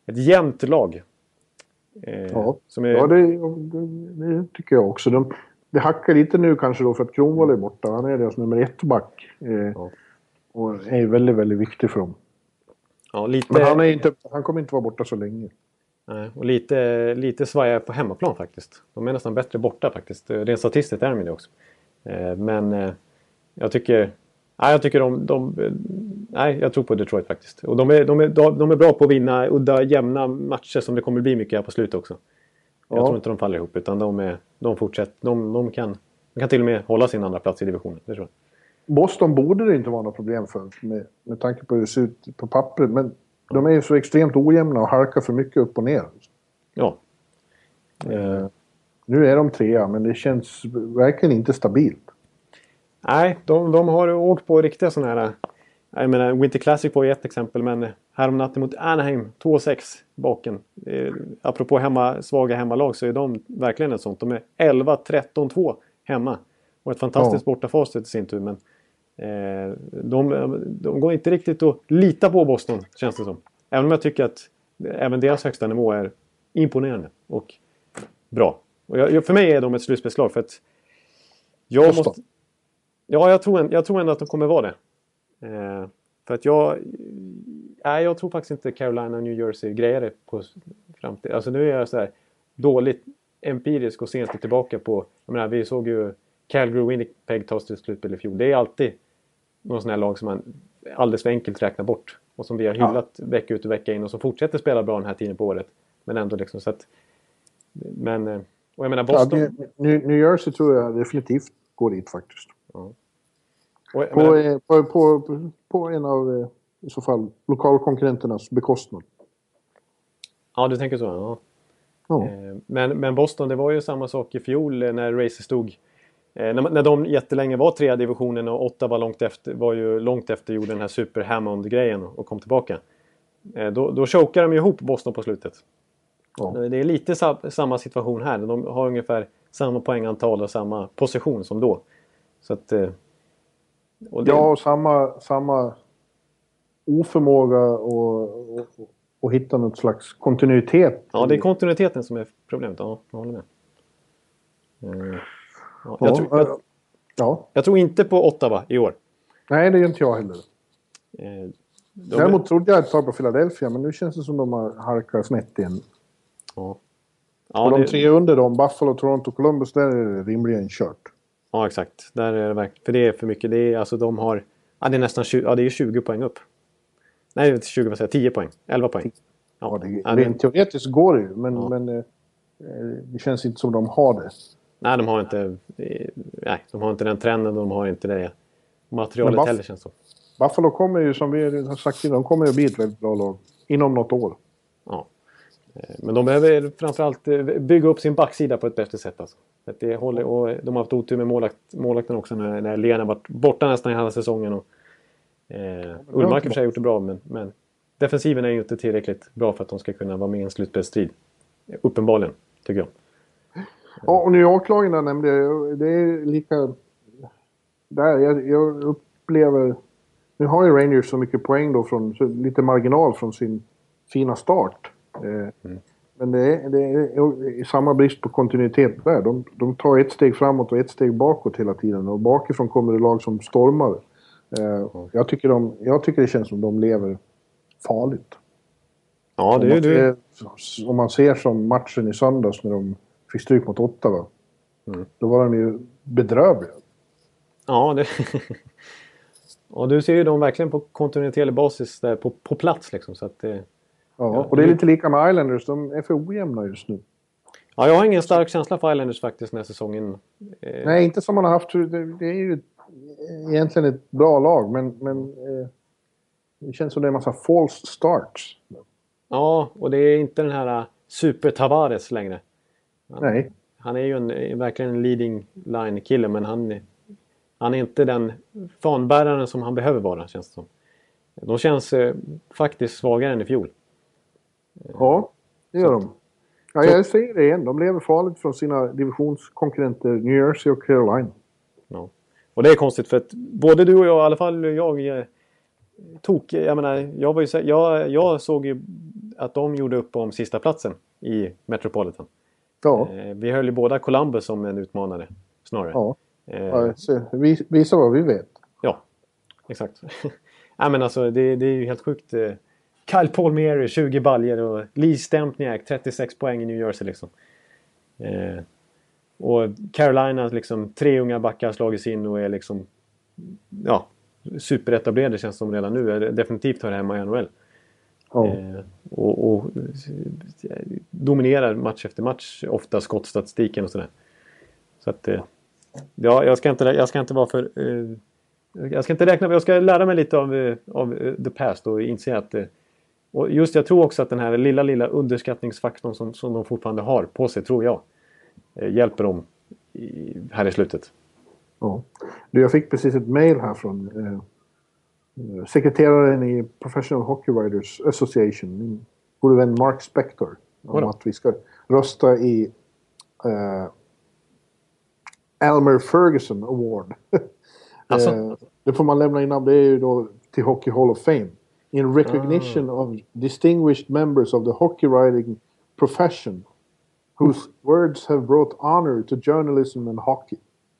[SPEAKER 2] ett jämnt lag. Eh,
[SPEAKER 3] ja,
[SPEAKER 2] som är...
[SPEAKER 3] ja det, det, det tycker jag också. De, det hackar lite nu kanske då för att Kronwall är borta. Han är deras nummer ett back. Eh, ja. Och är väldigt, väldigt viktig för dem.
[SPEAKER 2] Ja, lite...
[SPEAKER 3] Men han, är inte, han kommer inte vara borta så länge.
[SPEAKER 2] Nej, och lite, lite svajar på hemmaplan faktiskt. De är nästan bättre borta faktiskt. Rent statistiskt är de det också. Eh, men eh, jag tycker... Nej, jag tycker de, de... Nej, jag tror på Detroit faktiskt. Och de är, de, är, de är bra på att vinna udda, jämna matcher som det kommer bli mycket här på slutet också. Jag ja. tror inte de faller ihop, utan de, är, de fortsätter. De, de, kan, de kan till och med hålla sin andra plats i divisionen, det tror jag.
[SPEAKER 3] Boston borde det inte vara något problem för, med, med tanke på hur det ser ut på pappret. Men de är ju så extremt ojämna och halkar för mycket upp och ner.
[SPEAKER 2] Ja.
[SPEAKER 3] Eh, nu är de trea, men det känns verkligen inte stabilt.
[SPEAKER 2] Nej, de, de har åkt på riktiga sådana här... Jag menar, Winter Classic var ju ett exempel, men häromnatten mot Anaheim, två sex baken. Eh, apropå hemma, svaga hemmalag så är de verkligen ett sånt. De är elva tretton två hemma. Och ett fantastiskt ja. bortafacit i sin tur, men eh, de, de går inte riktigt att lita på Boston, känns det som. Även om jag tycker att även deras högsta nivå är imponerande och bra. Och jag, för mig är de ett slutspelslag för att jag Boston. måste... Ja, jag tror, jag tror ändå att de kommer vara det. Eh, för att jag... Nej, jag tror faktiskt inte Carolina och New Jersey grejer det på framtid. Alltså nu är jag så här dåligt empirisk och senast tillbaka på... Jag menar, vi såg ju Calgary och Winnipeg ta till slutspel i fjol. Det är alltid någon sån här lag som man alldeles för enkelt räknar bort. Och som vi har hyllat ja. vecka ut och vecka in. Och som fortsätter spela bra den här tiden på året. Men ändå liksom så att... Men... Och jag menar Boston...
[SPEAKER 3] Ja, New, New Jersey tror jag definitivt går dit faktiskt. Ja.
[SPEAKER 2] Och,
[SPEAKER 3] på, men... på, på, på, på en av i så fall lokalkonkurrenternas bekostnad.
[SPEAKER 2] Ja, du tänker så. Ja.
[SPEAKER 3] Ja.
[SPEAKER 2] Men, men Boston, det var ju samma sak i fjol när Racers stod. När, när de jättelänge var trea divisionen och åtta var långt efter, var ju långt efter gjorde den här Super Hammond-grejen och kom tillbaka. Då, då chokade de ju ihop Boston på slutet. Ja. Det är lite sa, samma situation här. De har ungefär samma poängantal och samma position som då. Så att...
[SPEAKER 3] Och det... Ja, och samma, samma oförmåga och, och, och hitta något slags kontinuitet.
[SPEAKER 2] Ja, det är kontinuiteten som är problemet. Ja, jag håller med. Mm. Ja, jag,
[SPEAKER 3] ja,
[SPEAKER 2] tror, jag, ja. jag tror inte på Ottawa i år.
[SPEAKER 3] Nej, det gör inte jag heller.
[SPEAKER 2] Eh, de...
[SPEAKER 3] Däremot trodde jag ett tag på Philadelphia, men nu känns det som de har halkat snett igen.
[SPEAKER 2] Ja.
[SPEAKER 3] Ja, och de det... tre under dem, Buffalo, Toronto, Columbus, där är det rimligen kört.
[SPEAKER 2] Ja, exakt. Där är det verkligen, för det är för mycket. Det är, alltså, de har... Ja, det är nästan tjugo, ja, det är tjugo poäng upp. Nej, inte tjugo, vad säger jag? tio poäng. elva poäng.
[SPEAKER 3] Ja, det, ja, det, teoretiskt går det ju, men, ja. men eh, det känns inte som de har det.
[SPEAKER 2] Nej, de har inte... Nej, de har inte den trenden, de har inte det materialet Buff- heller, känns det.
[SPEAKER 3] Buffalo kommer ju, som vi har sagt innan, de kommer ju bli ett väldigt bra lag. Inom något år.
[SPEAKER 2] Ja. Men de behöver framförallt bygga upp sin backsida på ett bättre sätt. Alltså. Att det håller, och de har haft otur med målakt, målakten också när, när Lena varit borta nästan hela säsongen. Och, eh, Ullmark har för sig gjort det bra, men, men defensiven är ju inte tillräckligt bra för att de ska kunna vara med i en slutspelsstrid. Uppenbarligen, tycker jag.
[SPEAKER 3] Ja, och New York-lagen nämnde jag, det är lika... Där, jag, jag upplever... Nu har ju Rangers så mycket poäng då, från, lite marginal från sin fina start. Mm. Men det är, det är samma brist på kontinuitet där. De, de tar ett steg framåt och ett steg bakåt hela tiden. Och bakifrån kommer det lag som stormar. Mm. Jag, tycker de, jag tycker det känns som de lever farligt.
[SPEAKER 2] Ja, det är det.
[SPEAKER 3] Om man ser som matchen i söndags när de fick stryk mot Ottawa. Mm. Då var de ju bedrövliga.
[SPEAKER 2] Ja, det... Och du ser ju dem verkligen på kontinuerlig basis där på, på plats liksom. Så att det...
[SPEAKER 3] Ja, och det är lite lika med Islanders. De är för ojämna just nu.
[SPEAKER 2] Ja, jag har ingen stark känsla för Islanders faktiskt den här säsongen.
[SPEAKER 3] Nej, inte som man har haft. Det, det är ju egentligen ett bra lag, men, men eh, det känns som det är en massa false starts.
[SPEAKER 2] Ja, och det är inte den här super Tavares längre. Han,
[SPEAKER 3] Nej.
[SPEAKER 2] Han är ju en, verkligen en leading line-kille, men han, han är inte den fanbäraren som han behöver vara, känns det som. De känns eh, faktiskt svagare än i fjol.
[SPEAKER 3] Ja, det gör de. Ja, jag säger det igen. De lever farligt från sina divisionskonkurrenter New Jersey och Carolina.
[SPEAKER 2] Ja. Och det är konstigt för att både du och jag, i alla fall jag, tok, jag menar, jag var ju, jag, jag såg ju att de gjorde upp om sista platsen i Metropolitan.
[SPEAKER 3] Ja.
[SPEAKER 2] Eh, vi höll ju båda Columbus som en utmanare snarare.
[SPEAKER 3] Ja.
[SPEAKER 2] Eh,
[SPEAKER 3] Ja, så, vi, visa vad vi vet.
[SPEAKER 2] Ja, exakt. Ja, men alltså, det, det är ju helt sjukt. Eh, Kyle Palmieri, tjugo baljer och Lee Stempniak, trettiosex poäng i New Jersey liksom. Eh, och Carolina, liksom, tre unga backar slagits in och är liksom ja, superetablerade känns som redan nu. Definitivt hör hemma i N H L.
[SPEAKER 3] Ja.
[SPEAKER 2] Eh, och, och dominerar match efter match, ofta skottstatistiken och sådär. Så att eh, ja, jag ska inte jag ska inte vara för eh, jag ska inte räkna, jag ska lära mig lite av, eh, av eh, the past och inse att eh, och just jag tror också att den här lilla lilla underskattningsfaktorn som, som de fortfarande har på sig, tror jag, eh, hjälper dem i, här i slutet.
[SPEAKER 3] Ja. Du, jag fick precis ett mejl här från eh, sekreteraren i Professional Hockey Writers Association, min gode vän Mark Spector, om att vi ska rösta i eh, Elmer Ferguson Award.
[SPEAKER 2] Alltså.
[SPEAKER 3] eh, det får man lämna innan, det är ju då till Hockey Hall of Fame. In recognition ah. of distinguished members of the hockey writing profession whose words have brought honor to journalism and hockey.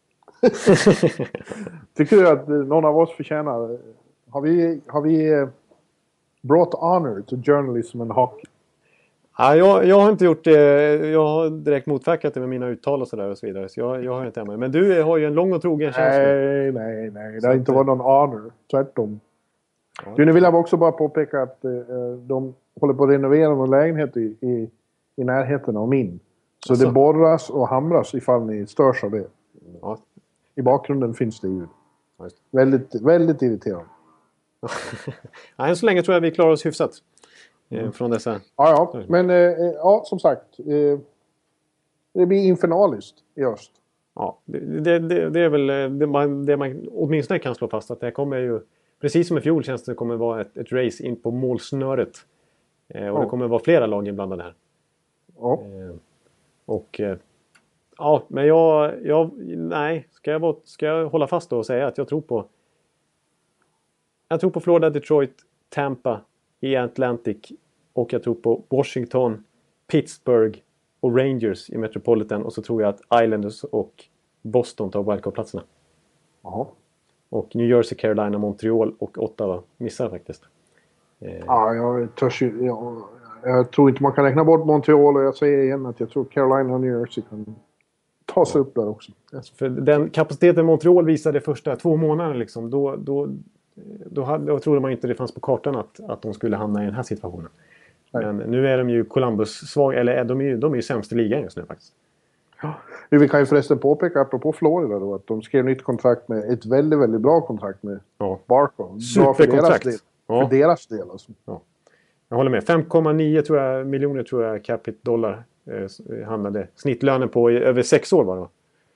[SPEAKER 3] Tycker du att någon av oss förtjänar... Har vi, har vi brought honor to journalism and hockey?
[SPEAKER 2] Ja, jag, jag har inte gjort det. Jag har direkt motverkat det med mina uttal och sådär och så vidare. Så jag, jag har inte hemma. Men du har ju en lång och trogen känsla.
[SPEAKER 3] Nej, nej, nej. Det har inte varit någon honor. Tvärtom. Ja. Du, nu vill jag också bara påpeka att eh, de håller på att renovera någon lägenhet i, i, i närheten av min. Så alltså. Det borras och hamras ifall ni störs av det. Ja. I bakgrunden finns det ljud. Ja, väldigt, väldigt irriterande.
[SPEAKER 2] Ja, än så länge tror jag vi klarar oss hyfsat. Mm. Från dessa...
[SPEAKER 3] Ja, ja. Men eh, ja, som sagt. Eh, det blir infernaliskt i öst. Ja,
[SPEAKER 2] det, det, det, det är väl det man, det man åtminstone kan slå fast. Att det kommer ju, precis som i fjol känns det, kommer vara ett, ett race in på målsnöret. Eh, och ja. Det kommer vara flera lag inblandade här.
[SPEAKER 3] Ja.
[SPEAKER 2] Eh, och... Eh, ja, men jag... jag nej, ska jag, ska jag hålla fast då och säga att jag tror på... Jag tror på Florida, Detroit, Tampa i Atlantic, och jag tror på Washington, Pittsburgh och Rangers i Metropolitan, och så tror jag att Islanders och Boston tar wildcard-platserna.
[SPEAKER 3] Jaha.
[SPEAKER 2] Och New Jersey, Carolina, Montreal och Ottawa missar faktiskt.
[SPEAKER 3] Eh. Ja, jag törs ju, jag, jag tror inte man kan räkna bort Montreal, och jag säger igen att jag tror Carolina och New Jersey kan ta sig upp där också.
[SPEAKER 2] Alltså för den kapaciteten Montreal visade första två månaderna liksom, då, då Då, hade, då trodde man inte det fanns på kartan att, att de skulle hamna i den här situationen. Nej. Men nu är de ju Columbus-svag, eller är de, ju, de är ju sämst i ligan just nu faktiskt.
[SPEAKER 3] Ja. Vi kan ju förresten påpeka apropå Florida då, att de skrev nytt kontrakt med ett väldigt, väldigt bra kontrakt med ja. Barkov.
[SPEAKER 2] Superkontrakt.
[SPEAKER 3] För deras del.
[SPEAKER 2] Ja.
[SPEAKER 3] För deras del alltså.
[SPEAKER 2] Ja. Jag håller med. fem komma nio tror jag, miljoner tror jag capita dollar eh, handlade snittlönen på i över sex år var det.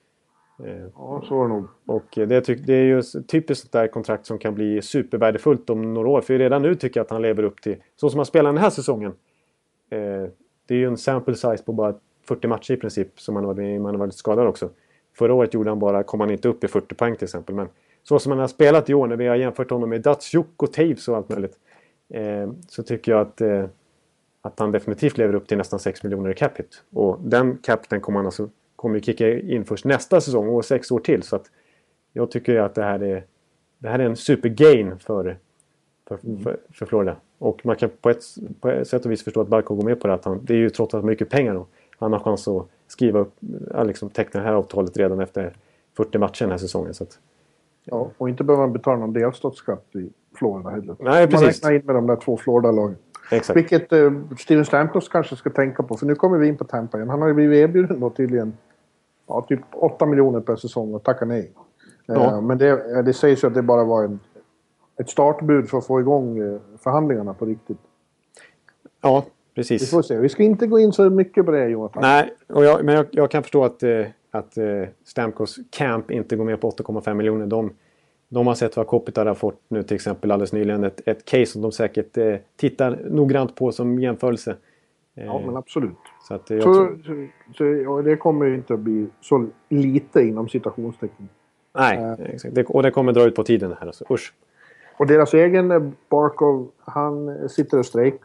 [SPEAKER 3] Ja, så är det nog.
[SPEAKER 2] Och det, tyck, det är ju typiskt sånt där kontrakt som kan bli supervärdefullt om några år. För redan nu tycker jag att han lever upp till, så som han spelar den här säsongen. Eh, det är ju en sample size på bara fyrtio matcher i princip, som han har varit, man har varit skadad också. Förra året gjorde han bara, kom han inte upp i fyrtio poäng till exempel. Men så som han har spelat i år, när vi har jämfört honom med Datsjuk och Taves och allt möjligt. Eh, så tycker jag att, eh, att han definitivt lever upp till nästan sex miljoner i cap hit. Och den capiten kommer han alltså kommer ju kicka in först nästa säsong och sex år till. Så att jag tycker att det här är, det här är en supergain för, för, för, för Florida. Och man kan på ett, på ett sätt och vis förstå att Barkov går med på det. Att han, det är ju trots allt mycket pengar då. Han har chans att skriva upp, liksom teckna det här avtalet redan efter fyrtio matcher den här säsongen. Så att,
[SPEAKER 3] ja, och inte behöver man betala någon delstatsskatt i Florida heller.
[SPEAKER 2] Nej, precis.
[SPEAKER 3] Man räknar in med de där två Florida-lagen.
[SPEAKER 2] Exakt.
[SPEAKER 3] Vilket eh, Steven Stamkos kanske ska tänka på. För nu kommer vi in på Tampa igen. Han har ju blivit erbjuden då tydligen ja, typ åtta miljoner per säsong och tackar nej. Ja. Eh, men det, det sägs ju att det bara var en, ett startbud för att få igång eh, förhandlingarna på riktigt.
[SPEAKER 2] Ja, precis.
[SPEAKER 3] Vi får se. Vi ska inte gå in så mycket på det, Jonathan.
[SPEAKER 2] Nej, och jag, men jag, jag kan förstå att, eh, att eh, Stamkos Camp inte går med på åtta komma fem miljoner. De, de har sett vad Kopitar har fått nu till exempel alldeles nyligen. Ett, ett case som de säkert eh, tittar noggrant på som jämförelse. Eh,
[SPEAKER 3] ja, men absolut.
[SPEAKER 2] Så, att, jag
[SPEAKER 3] så,
[SPEAKER 2] tror...
[SPEAKER 3] så, så ja, det kommer ju inte att bli så lite inom citationstecken.
[SPEAKER 2] Nej, uh, exakt. Det, och det kommer dra ut på tiden här. Alltså. Usch.
[SPEAKER 3] Och deras egen Barkov, han sitter och strejkar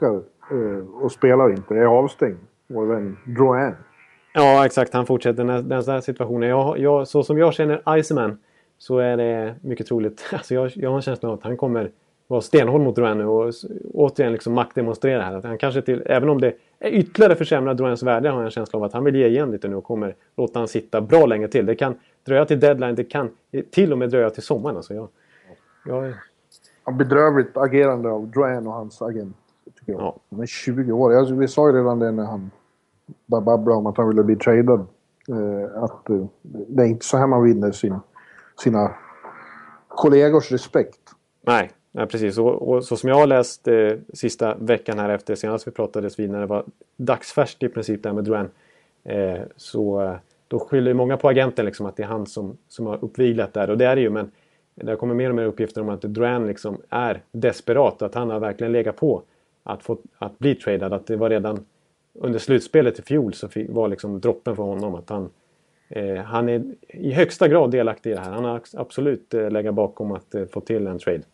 [SPEAKER 3] uh, och spelar inte, är avstängd. Vår vän Drouin.
[SPEAKER 2] Ja, exakt. Han fortsätter den, den här situationen. Jag, jag, så som jag känner Iceman så är det mycket troligt. Alltså jag, jag har en känsla av att han kommer vara stenhård mot Drouin nu och återigen liksom maktdemonstrera här. Att han kanske till, även om det är ytterligare försämrar Drouins värde, har jag en känsla av att han vill ge igen lite nu och kommer låta han sitta bra länge till. Det kan dröja till deadline, det kan till och med dröja till sommaren. Alltså jag, jag...
[SPEAKER 3] Ja, bedrövligt agerande av Drouin och hans agent, tycker jag. Ja. Han är tjugo år. Jag, vi sa ju redan det när han babblade om att han ville bli tradad. Eh, att eh, det är inte så här man vinner sin, sina kollegors respekt.
[SPEAKER 2] Nej. Ja, precis. Och, och så som jag har läst eh, sista veckan här efter senast vi pratades vid när det var dagsfärskt i princip där med Drouin. Eh, så eh, då skyller många på agenten liksom att det är han som, som har uppviglat där. Och det är det ju, men det kommer mer och mer uppgifter om att Drouin liksom är desperat. Att han har verkligen legat på att, få, att bli tradad. Att det var redan under slutspelet i fjol så fick, var liksom droppen för honom. Att han, eh, han är i högsta grad delaktig i det här. Han har absolut eh, legat bakom att eh, få till en trade.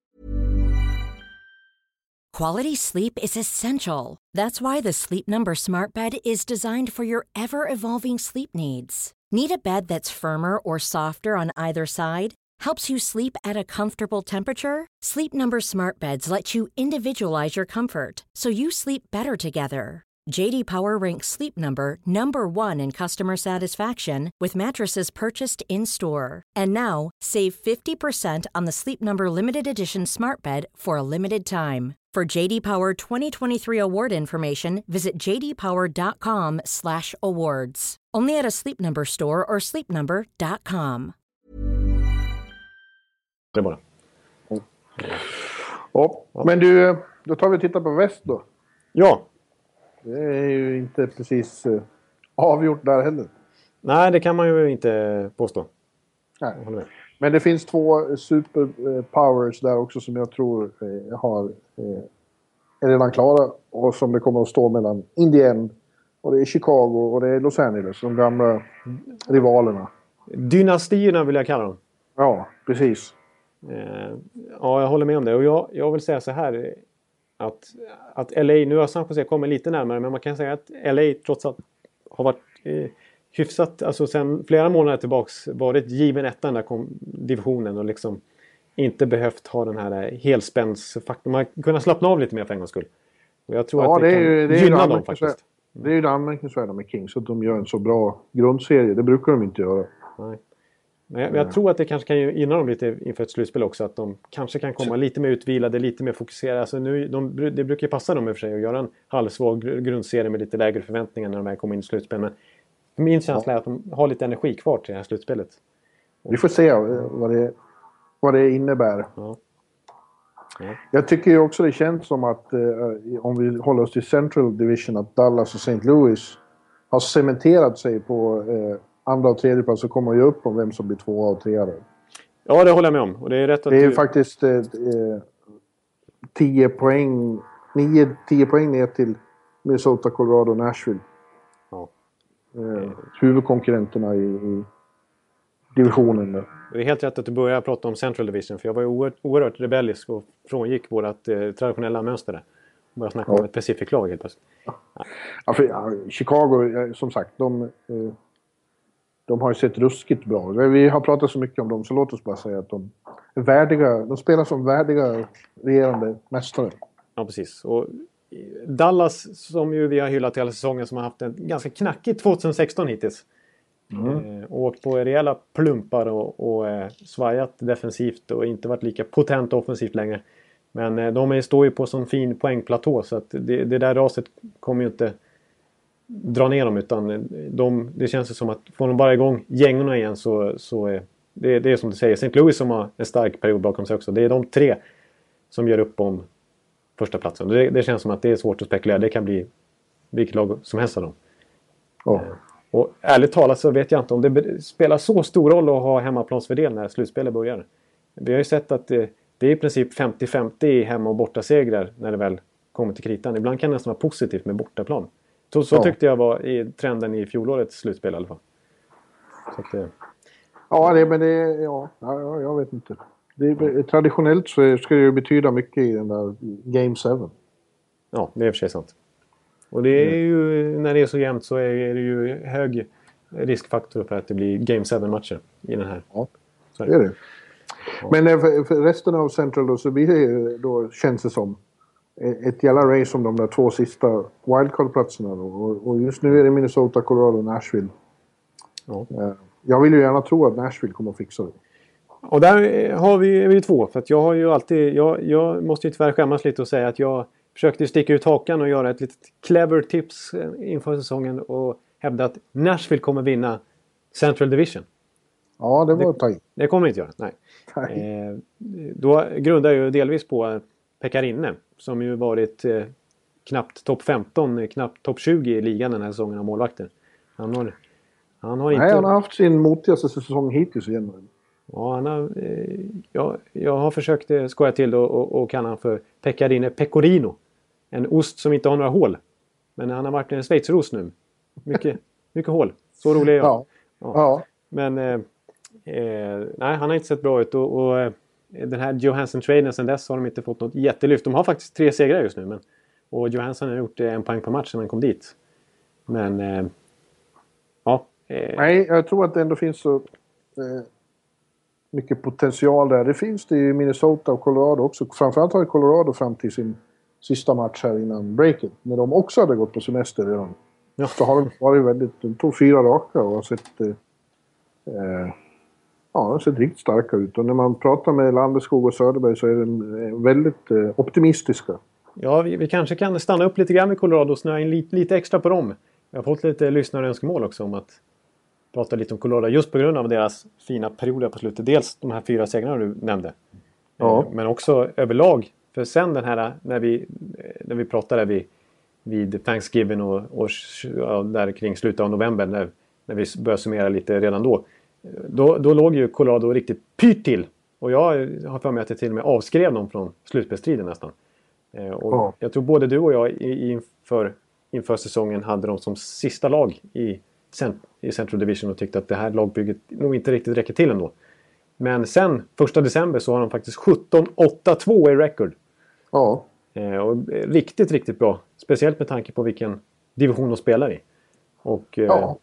[SPEAKER 4] Quality sleep is essential. That's why the Sleep Number Smart Bed is designed for your ever-evolving sleep needs. Need a bed that's firmer or softer on either side? Helps you sleep at a comfortable temperature? Sleep Number Smart Beds let you individualize your comfort, so you sleep better together. J D Power ranks Sleep Number number one in customer satisfaction with mattresses purchased in-store. And now, save fifty percent on the Sleep Number Limited Edition Smart Bed for a limited time. For J D Power twenty twenty-three award information, visit j d power dot com slash awards. Only at a Sleep Number store or sleep number dot com.
[SPEAKER 2] Det är bara.
[SPEAKER 3] Ja, men du, då tar vi och tittar på väst då.
[SPEAKER 2] Ja.
[SPEAKER 3] Det är ju inte precis uh, avgjort där heller.
[SPEAKER 2] Nej, det kan man ju inte påstå.
[SPEAKER 3] Nej. Men det finns två superpowers där också som jag tror eh, har, eh, är redan klara. Och som det kommer att stå mellan Indiana och det är Chicago och det är Los Angeles. De gamla rivalerna.
[SPEAKER 2] Dynastierna vill jag kalla dem.
[SPEAKER 3] Ja, precis.
[SPEAKER 2] Eh, ja, jag håller med om det. Och jag, jag vill säga så här. Att, att L A, nu har San Jose kommit lite närmare. Men man kan säga att L A trots allt har varit... Eh, hyfsat, alltså sen flera månader tillbaks varit given ettan där kom divisionen och liksom inte behövt ha den här helspännsfaktorn. Man kunna slappna av lite mer för en gång skull. Och jag tror
[SPEAKER 3] ja,
[SPEAKER 2] att det, det kan
[SPEAKER 3] är, det
[SPEAKER 2] gynna
[SPEAKER 3] är
[SPEAKER 2] dem faktiskt.
[SPEAKER 3] Det är ju det anmärkningsvärda med Kings att de gör en så bra grundserie. Det brukar de inte göra.
[SPEAKER 2] Nej. Men jag, jag tror att det kanske kan gynna dem lite inför ett slutspel också. Att de kanske kan komma lite mer utvilade, lite mer fokuserade. Alltså nu, de, det brukar ju passa dem i och för sig att göra en halvsvag grundserie med lite lägre förväntningar när de väl kommer in i slutspel. Men min känsla är att de har lite energi kvar till det här slutspelet.
[SPEAKER 3] Vi får se vad det, vad det innebär.
[SPEAKER 2] Ja. Ja.
[SPEAKER 3] Jag tycker ju också det känns som att eh, om vi håller oss till Central Division att Dallas och Saint Louis har cementerat sig på eh, andra och tredje plats så kommer ju upp om vem som blir tvåa och trea.
[SPEAKER 2] Ja, det håller jag med om. Och det är rätt att
[SPEAKER 3] det är
[SPEAKER 2] du...
[SPEAKER 3] faktiskt eh, tio poäng, nio, tio poäng ner till Minnesota, Colorado och Nashville.
[SPEAKER 2] Ja.
[SPEAKER 3] Eh, huvudkonkurrenterna i, i divisionen där.
[SPEAKER 2] Det är helt rätt att du börjar prata om Central Division. För jag var ju oerhört, oerhört rebellisk och frångick vårt eh, traditionella mönster där. Och började snacka ja. om ett Pacific-lag helt plötsligt.
[SPEAKER 3] Ja. Ja, för, ja, Chicago, som sagt, de, eh, de har ju sett ruskigt bra. Vi har pratat så mycket om dem så låt oss bara säga att de är värdiga. De spelar som värdiga regerande mästare.
[SPEAKER 2] Ja, precis. Och Dallas, som ju vi har hyllat hela säsongen, som har haft en ganska knackig tjugohundrasexton hittills. Mm. Eh, och åkt på rejäla plumpar och, och eh, svajat defensivt och inte varit lika potent offensivt längre. Men eh, de är, står ju på sån fin poängplatå så att det, det där raset kommer ju inte dra ner dem, utan de, det känns som att får de bara igång gängorna igen så, så är det, det är som du säger, Saint Louis som har en stark period bakom sig också. Det är de tre som gör upp om första platsen. Det, det känns som att det är svårt att spekulera. Det kan bli vilket lag som helst av dem.
[SPEAKER 3] Ja.
[SPEAKER 2] Eh, och ärligt talat så vet jag inte om det spelar så stor roll att ha hemmaplansfördel när slutspelet börjar. Vi har ju sett att det, det är i princip femtio femtio i hemma- och bortasegrar när det väl kommer till kritan. Ibland kan det nästan vara positivt med bortaplan. Så, så ja. tyckte jag var i trenden i fjolårets slutspel i alla fall. Så att det...
[SPEAKER 3] Ja, det, men det ja, ja, jag vet inte. Det, traditionellt så ska det ju betyda mycket i den där Game sju.
[SPEAKER 2] Ja, det är i och för sig sant. Och det är ju, när det är så jämnt så är det ju hög riskfaktor för att det blir Game seven-matcher i den här.
[SPEAKER 3] Ja,
[SPEAKER 2] så
[SPEAKER 3] det är det. Ja. Men för, för resten av Central då, så blir det då, känns det som ett jävla race om de där två sista wildcard-platserna. Och, och just nu är det Minnesota, Colorado och Nashville. Ja. Jag vill ju gärna tro att Nashville kommer att fixa det.
[SPEAKER 2] Och där har vi, vi två. För att jag har ju alltid... Jag, jag måste ju tyvärr skämmas lite och säga att jag försökte sticka ut hakan och göra ett litet clever tips inför säsongen. Och hävda att Nashville kommer vinna Central Division.
[SPEAKER 3] Ja, det var att ta i.
[SPEAKER 2] Det kommer inte göra, nej. nej. Eh, då grundar jag ju delvis på Pekka Rinne. Som ju varit eh, knappt topp femton, knappt topp tjugo i ligan den här säsongen av målvakter. Han har, han har inte...
[SPEAKER 3] Nej, han har haft sin motigaste säsong hittills igen.
[SPEAKER 2] Ja, han har, eh, ja, jag har försökt eh, skoja till det och, och, och kalla han för Pekka Rinne Pecorino. En ost som inte har några hål. Men han har varit en schweizerost nu. Mycket, mycket hål. Så rolig är jag.
[SPEAKER 3] Ja. Ja. ja.
[SPEAKER 2] Men eh, eh, nej, han har inte sett bra ut. Och, och eh, den här Johansson-traden sen dess har de inte fått något jättelyft. De har faktiskt tre segrar just nu. Men, och Johansson har gjort en poäng per match sedan han kom dit. Men eh, ja. Eh,
[SPEAKER 3] nej, jag tror att det ändå finns så... Eh, mycket potential där. Det finns det i Minnesota och Colorado också. Framförallt har Colorado fram till sin sista match här innan breaket. När de också hade gått på semester redan. Ja. Så har de varit väldigt... De tog fyra raka och har sett... Eh, ja, de har sett riktigt starka ut. Och när man pratar med Landeskog och Söderberg så är de väldigt eh, optimistiska.
[SPEAKER 2] Ja, vi, vi kanske kan stanna upp lite grann med Colorado och snöa in lite, lite extra på dem. Jag har fått lite lyssnarönskemål också om att prata lite om Colorado just på grund av deras fina perioder på slutet. Dels de här fyra segrarna du nämnde.
[SPEAKER 3] Ja.
[SPEAKER 2] Men också överlag. För sen den här, när vi, när vi pratade vid, vid Thanksgiving och, och ja, där kring slutet av november när, när vi började summera lite redan då. Då, då låg ju Colorado riktigt pyrt till. Och jag har för mig att jag till och med avskrev dem från slutspelsstriden nästan. Och ja. Jag tror både du och jag inför, inför säsongen hade dem som sista lag i i Central Division och tyckte att det här lagbygget nog inte riktigt räcker till ändå. Men sen första december så har de faktiskt sjutton åtta två i record.
[SPEAKER 3] Ja.
[SPEAKER 2] Eh, och riktigt, riktigt bra. Speciellt med tanke på vilken division de spelar i. Och eh,
[SPEAKER 3] ja.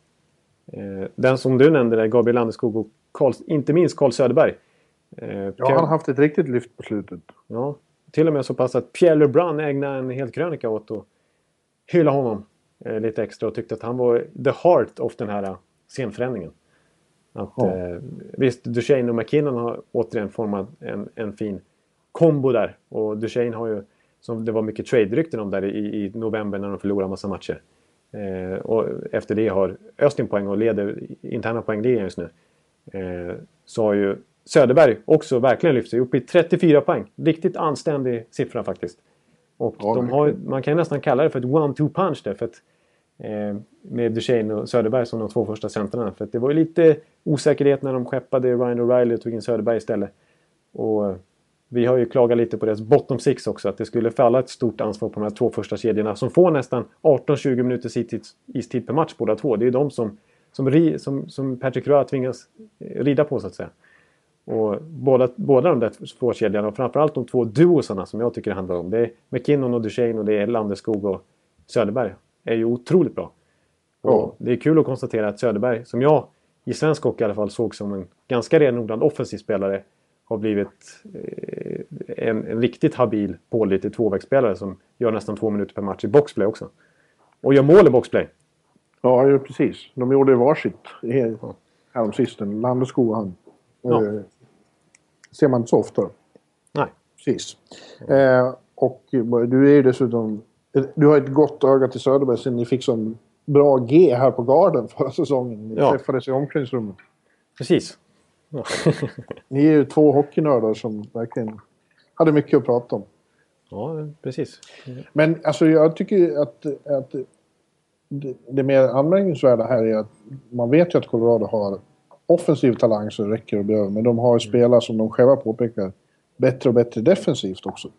[SPEAKER 2] eh, den som du nämnde där, Gabriel Landeskog och Carl, inte minst Carl Söderberg.
[SPEAKER 3] Eh, ja, han har haft ett riktigt lyft på slutet.
[SPEAKER 2] Ja, till och med så pass att Pierre LeBrun ägnade en hel krönika åt att hylla honom eh, lite extra och tyckte att han var the heart of den här uh, scenförändringen. Att, ja. eh, visst, Duchene och McKinnon har återigen format en, en fin kombo där. Och Duchene har ju, som det var mycket trade-rykten om där i, i november när de förlorade massa matcher. Eh, och efter det har Östin poäng och leder interna poängligan just nu. Eh, så har ju Söderberg också verkligen lyft sig upp i trettiofyra poäng. Riktigt anständig siffra faktiskt. Och ja, de har, man kan nästan kalla det för ett one-two punch där. För att, eh, med Duchene och Söderberg som de två första centrarna. För att det var ju lite osäkerhet när de skeppade Ryan O'Reilly och tog in Söderberg istället. Och vi har ju klagat lite på deras bottom six också. Att det skulle falla ett stort ansvar på de här två första kedjorna. Som får nästan arton till tjugo minuters istid per match båda två. Det är ju de som, som, ri, som, som Patrick Roy tvingas rida på så att säga. Och båda, båda de där två kedjorna och framförallt de två duosarna som jag tycker det handlar om. Det är McKinnon och Duchene och det är Landeskog och Söderberg. Är ju otroligt bra. Och ja. Det är kul att konstatera att Söderberg, som jag i svensk hockey i alla fall såg som en ganska renodlad offensiv spelare, har blivit eh, en, en riktigt habil pålitlig tvåvägsspelare som gör nästan två minuter per match i boxplay också. Och gör mål i boxplay.
[SPEAKER 3] Ja, precis. De gjorde varsitt häromsisten. Landeskog och han. Ja. Eh, ser man inte så ofta.
[SPEAKER 2] Nej.
[SPEAKER 3] Precis. Eh, och du är ju dessutom... Du har ett gott öga till Söderberg sen ni fick sån bra G här på Garden förra säsongen. Ni ja. träffades i omklädningsrummet.
[SPEAKER 2] Precis. Ja.
[SPEAKER 3] Ni är ju två hockeynördar som verkligen hade mycket att prata om.
[SPEAKER 2] Ja, precis.
[SPEAKER 3] Men alltså jag tycker att, att det, det mer anmärkningsvärda här är att man vet ju att Colorado har offensiv talang så det räcker och behöver. Men de har ju spelare som de själva påpekar bättre och bättre defensivt också.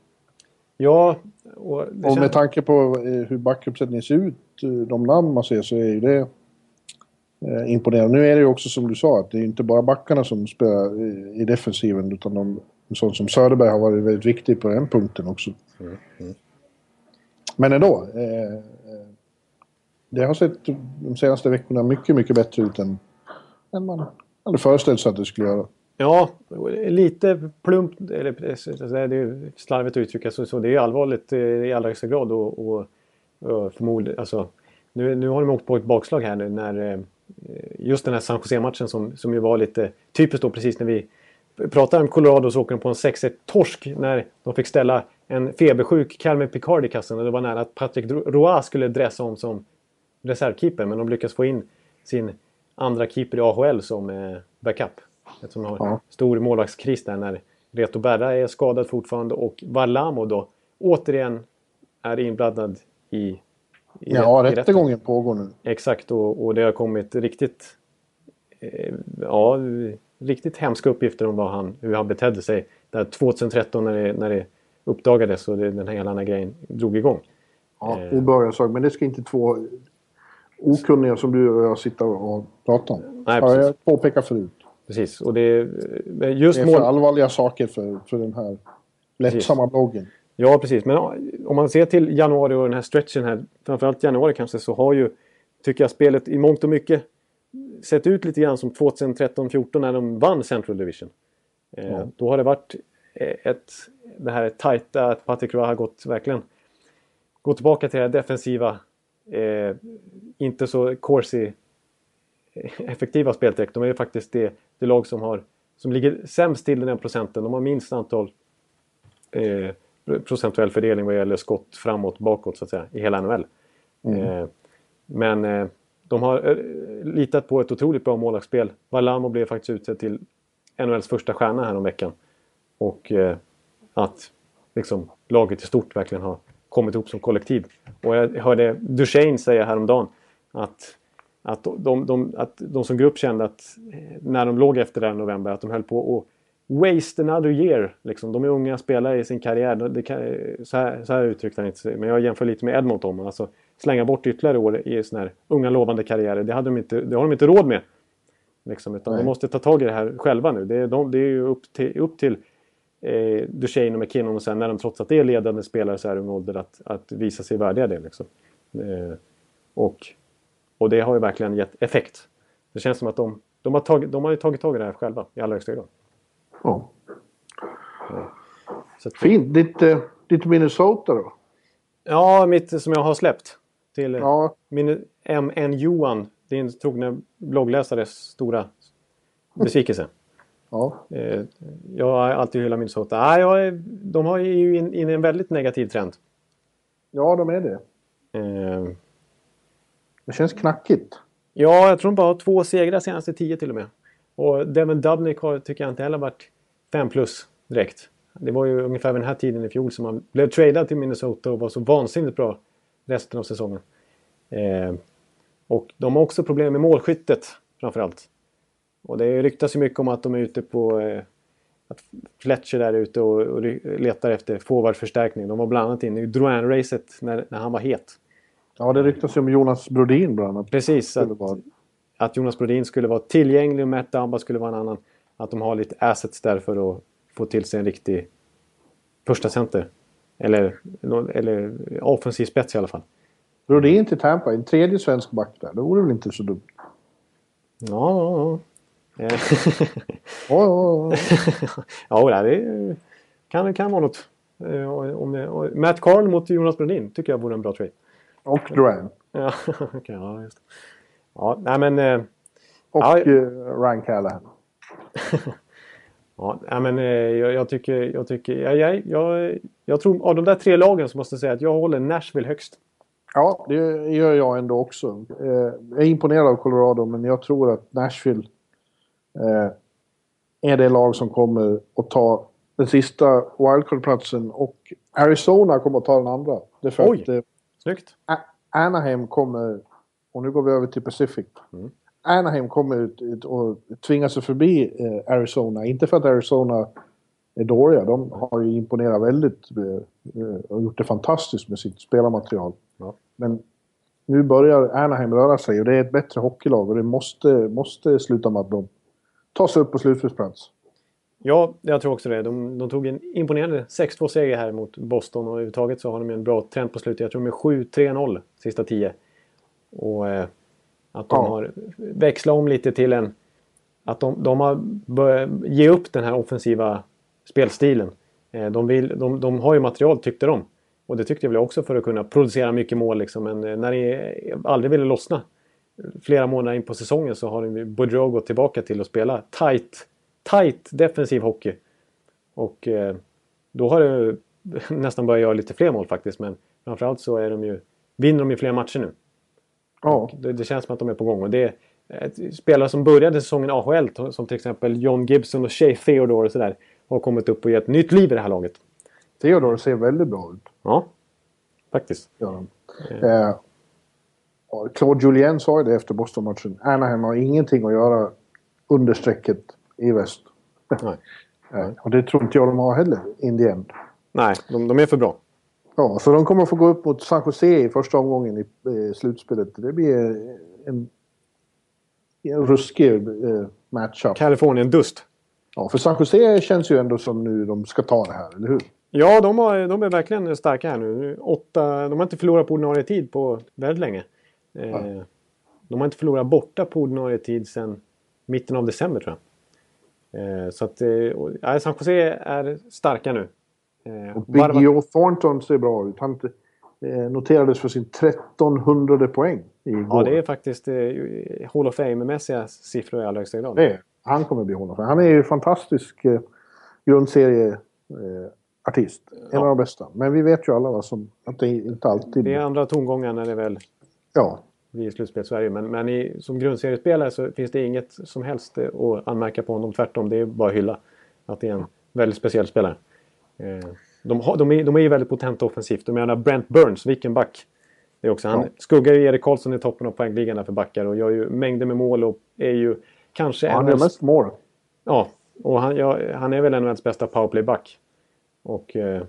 [SPEAKER 2] Ja. Och,
[SPEAKER 3] och med känns... tanke på hur backuppsättningen ser ut, de namn man ser, så är ju det eh, imponerande. Nu är det ju också som du sa att det är inte bara backarna som spelar i, i defensiven utan de, sånt som Söderberg har varit väldigt viktig på den punkten också. Mm. Mm. Men ändå. Eh, det har sett de senaste veckorna mycket, mycket bättre ut än, än man hade föreställt sig att det skulle göra.
[SPEAKER 2] Ja, lite plumpt, eller det är ju slarvigt att uttrycka så, så det är allvarligt i allra högsta grad och, och, och förmodligen, alltså nu, nu har de åkt på ett bakslag här nu när just den här San Jose-matchen som, som ju var lite typiskt då precis när vi pratade om Colorado så åker de på en sex ett torsk när de fick ställa en febersjuk Calvin Pickard i kassen och det var nära att Patrick Roy skulle dressa om som reservkeeper men de lyckas få in sin andra keeper i A H L som eh, backup. Eftersom de har ja. stor målvaktskris där när Reto Berra är skadad fortfarande och Varlamov då återigen är inblandad i, i
[SPEAKER 3] ja, i rättegången pågår nu.
[SPEAKER 2] Exakt, och, och det har kommit riktigt eh, ja, riktigt hemska uppgifter om vad han, hur han betedde sig där tjugohundratretton när det, när det uppdagades och det, den här hela grejen drog igång.
[SPEAKER 3] Ja, eh. obörjag sak, men det ska inte två okunniga som du och jag sitta och prata om.
[SPEAKER 2] Nej,
[SPEAKER 3] har jag påpekat förut.
[SPEAKER 2] Precis, och det är just
[SPEAKER 3] det är
[SPEAKER 2] mål...
[SPEAKER 3] för allvarliga saker för, för den här lättsamma precis. bloggen.
[SPEAKER 2] Ja, precis. Men om man ser till januari och den här stretchen här, framförallt januari kanske, så har ju, tycker jag, spelet i mångt och mycket sett ut lite grann som tjugotretton fjorton när de vann Central Division. Eh, ja. Då har det varit ett, det här tajta, att Patrick Roy har gått verkligen gått tillbaka till det här defensiva, eh, inte så corsi effektiva spelträck. De är ju faktiskt det, det lag som har som ligger sämst till den procenten. De har minst antal eh, procentuell fördelning vad gäller skott framåt, bakåt så att säga i hela N H L. Mm. Eh, men eh, de har eh, litat på ett otroligt bra målvaktsspel. Varlamov blev faktiskt utsedd till N H L:s första stjärna här om veckan. Och eh, att liksom, laget i stort verkligen har kommit ihop som kollektiv. Och jag hörde Duchene säga häromdagen att Att de, de, att de som grupp kände att när de låg efter den november att de höll på att waste another year. Liksom. De är unga spelare i sin karriär. Det kan, så, här, så här uttryckte han inte sig. Men jag jämför lite med Edmonton. Alltså, slänga bort ytterligare år i såna här unga lovande karriärer. Det, hade de inte, det har de inte råd med. Liksom, utan de måste ta tag i det här själva nu. Det är, de, det är ju upp till, upp till eh, Duchene och McKinnon och sen när de trots att det är ledande spelare så här ung ålder att, att visa sig värdiga det. Liksom. Eh, och Och det har ju verkligen gett effekt. Det känns som att de, de, har, tagit, de har ju tagit tag i det här själva i allra högsta grad.
[SPEAKER 3] Ja. Så att, fint. Ditt, uh, ditt Minnesota då?
[SPEAKER 2] Ja, mitt som jag har släppt. Till
[SPEAKER 3] ja.
[SPEAKER 2] min M N Johan. Din trogna bloggläsares stora besvikelse.
[SPEAKER 3] Ja.
[SPEAKER 2] Eh, jag har alltid hyllat Minnesota. Ah, jag är, de har ju in, in en väldigt negativ trend.
[SPEAKER 3] Ja, de är det.
[SPEAKER 2] Eh,
[SPEAKER 3] Det känns knackigt.
[SPEAKER 2] Ja, jag tror de bara har två segrar senaste tio till och med. Och Devin Dubnyk har, tycker jag inte heller varit fem plus direkt. Det var ju ungefär vid den här tiden i fjol som han blev tradad till Minnesota och var så vansinnigt bra resten av säsongen. Eh, och de har också problem med målskyttet framförallt. Och det ryktas ju mycket om att de är ute på... Eh, att Fletcher där ute och, och letar efter forwardförstärkning. De var bland annat inne i Drouin-racet när, när han var het.
[SPEAKER 3] Ja, det ryktas ju om Jonas Brodin bland annat.
[SPEAKER 2] Precis, att, vara... att Jonas Brodin skulle vara tillgänglig och Matt Dumba skulle vara en annan. Att de har lite assets där för att få till sig en riktig första center. Eller, eller offensiv spets i alla fall.
[SPEAKER 3] Brodin till Tampa, en tredje svensk back där. Det vore väl inte så dumt.
[SPEAKER 2] Ja, ja, ja.
[SPEAKER 3] ja, ja,
[SPEAKER 2] ja. ja, det kan, kan vara något. Om det, Matt Carl mot Jonas Brodin tycker jag vore en bra trade.
[SPEAKER 3] Och Duran.
[SPEAKER 2] Ja, okay, ja, just det. Ja, nej men... Eh,
[SPEAKER 3] och
[SPEAKER 2] ja,
[SPEAKER 3] uh, Ryan Callahan.
[SPEAKER 2] ja, nej men eh, jag, jag tycker... Jag, tycker jag, jag, jag, jag tror av de där tre lagen så måste jag säga att jag håller Nashville högst.
[SPEAKER 3] Ja, det gör jag ändå också. Eh, jag är imponerad av Colorado, men jag tror att Nashville eh, är det lag som kommer att ta den sista wildcard-platsen och Arizona kommer att ta den andra. Det är för
[SPEAKER 2] Oj,
[SPEAKER 3] att, eh,
[SPEAKER 2] snyggt.
[SPEAKER 3] Anaheim kommer, och nu går vi över till Pacific. Mm. Anaheim kommer ut, ut och tvingar sig förbi eh, Arizona. Inte för att Arizona är dåliga. De har ju imponerat väldigt eh, och gjort det fantastiskt med sitt spelarmaterial. Ja. Men nu börjar Anaheim röra sig och det är ett bättre hockeylag och det måste, måste sluta med att de tar sig upp på slutspelsplats.
[SPEAKER 2] Ja, jag tror också det. De, de tog en imponerande sex två seger här mot Boston och överhuvudtaget så har de en bra trend på slutet. Jag tror de är sju tre noll sista tio. Och eh, att de
[SPEAKER 3] Ja.
[SPEAKER 2] har växlat om lite till en... Att de, de har börjat ge upp den här offensiva spelstilen. Eh, de, vill, de, de har ju material, tyckte de. Och det tyckte jag väl också för att kunna producera mycket mål. Liksom. Men eh, när det aldrig ville lossna flera månader in på säsongen så har de Boudreau gått tillbaka till att spela tight, tight defensiv hockey. Och eh, då har det nästan börjat göra lite fler mål faktiskt. Men framförallt så är de ju, vinner de ju fler matcher nu.
[SPEAKER 3] Ja.
[SPEAKER 2] Det, det känns som att de är på gång. Och det är spelare som började säsongen A H L som till exempel John Gibson och Shea Theodore och sådär har kommit upp och gett nytt liv i det här laget.
[SPEAKER 3] Theodore ser väldigt bra ut.
[SPEAKER 2] Ja, faktiskt.
[SPEAKER 3] Ja. Eh, och Claude Julien sa ju det efter Boston-matchen. Anaheim har ingenting att göra under strecket i väst.
[SPEAKER 2] Nej.
[SPEAKER 3] Eh, och det tror inte jag de har heller in the end.
[SPEAKER 2] Nej, de, de är för bra.
[SPEAKER 3] Ja, så de kommer få gå upp mot San Jose i första omgången i eh, slutspelet. Det blir en, en ruskig eh, matchup.
[SPEAKER 2] Kalifornien dust.
[SPEAKER 3] Ja, för San Jose känns ju ändå som nu de ska ta det här, eller hur?
[SPEAKER 2] Ja, de, har, de är verkligen starka här nu. Åtta, de har inte förlorat på ordinarie tid på väldigt länge. Eh,
[SPEAKER 3] Ja.
[SPEAKER 2] De har inte förlorat borta på ordinarie tid sedan mitten av december tror jag. Eh, så att eh, och, ja, San Jose är starka nu. Eh,
[SPEAKER 3] Och Big
[SPEAKER 2] varva-
[SPEAKER 3] Joe Thornton ser bra ut. Han eh, noterades för sin trettonhundra poäng igår.
[SPEAKER 2] Ja, det är faktiskt eh, Hall of Fame-mässiga siffror i allra högsta grad.
[SPEAKER 3] Det är, han kommer bli honom. Han är ju fantastisk eh, grundserieartist. Eh, artist. En
[SPEAKER 2] Ja.
[SPEAKER 3] av de bästa. Men vi vet ju alla vad som, att det inte alltid...
[SPEAKER 2] Det är andra tongångar när det väl
[SPEAKER 3] Ja.
[SPEAKER 2] blir i slutspel Sverige. Men, men i, som grundseriespelare så finns det inget som helst eh, att anmärka på honom. Tvärtom, det är bara att hylla att det är en väldigt speciell spelare. Eh, de, har, de, är, de är ju väldigt potenta offensivt. De menar Brent Burns, vilken back. Det är också, han
[SPEAKER 3] Ja.
[SPEAKER 2] skuggar ju Erik Karlsson i toppen av poängligan där för backar och gör ju mängder med mål och är ju kanske...
[SPEAKER 3] Han
[SPEAKER 2] en
[SPEAKER 3] är
[SPEAKER 2] av-
[SPEAKER 3] mest mål.
[SPEAKER 2] Ja, och han, ja, han är väl en av världens bästa powerplayback. Och... Eh,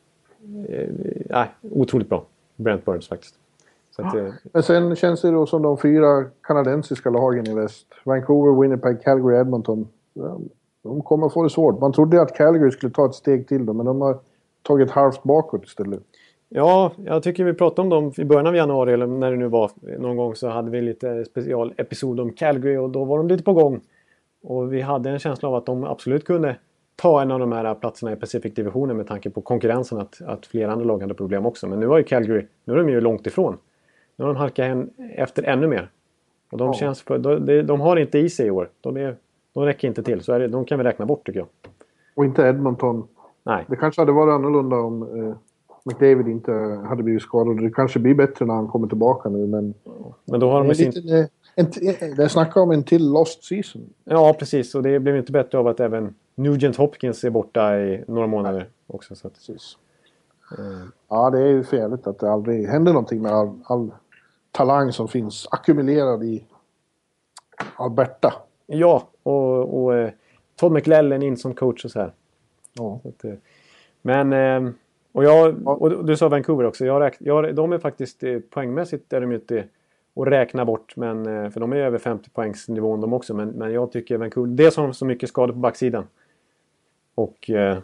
[SPEAKER 2] eh, otroligt bra. Brent Burns faktiskt. Så att, eh,
[SPEAKER 3] Men sen känns det då som de fyra kanadensiska lagen i väst. Vancouver, Winnipeg, Calgary, Edmonton. Ja, de kommer få det svårt. Man trodde att Calgary skulle ta ett steg till dem, men de har tagit halvt bakåt istället.
[SPEAKER 2] Ja, jag tycker vi pratade om dem i början av januari eller när det nu var. Någon gång så hade vi lite special episod om Calgary och då var de lite på gång. Och vi hade en känsla av att de absolut kunde ta en av de här platserna i Pacific-divisionen med tanke på konkurrensen att, att flera andra lag hade problem också. Men nu var ju Calgary, nu är de ju långt ifrån. Nu har de halkat en, efter ännu mer. Och de,
[SPEAKER 3] Ja.
[SPEAKER 2] känns för, de, de har inte i sig i år. De, är, de räcker inte till. Så är det, de kan vi räkna bort tycker jag.
[SPEAKER 3] Och inte Edmonton.
[SPEAKER 2] Nej.
[SPEAKER 3] Det kanske hade varit annorlunda om eh, McDavid inte hade blivit skadad. Det kanske blir bättre när han kommer tillbaka nu, men...
[SPEAKER 2] Men då har de
[SPEAKER 3] det,
[SPEAKER 2] sin...
[SPEAKER 3] är lite, eh, en, t- det snackar om en till lost season.
[SPEAKER 2] Ja, precis. Och det blev inte bättre av att även Nugent Hopkins är borta i några månader också. Så att,
[SPEAKER 3] Precis.
[SPEAKER 2] eh,
[SPEAKER 3] Ja, det är ju för jävligt att det aldrig händer någonting med all, all talang som finns ackumulerad i Alberta.
[SPEAKER 2] ja, och, och eh, Todd McLellan in som coach och så här.
[SPEAKER 3] Ja.
[SPEAKER 2] Så att, eh, men, eh, och jag, och du sa Vancouver också. Jag räk, jag, de är faktiskt eh, poängmässigt är de ju inte att räkna bort. Men, eh, för de är över femtio poängsnivån de också. Men, men jag tycker Vancouver, det är som så mycket skador på backsidan. Och eh,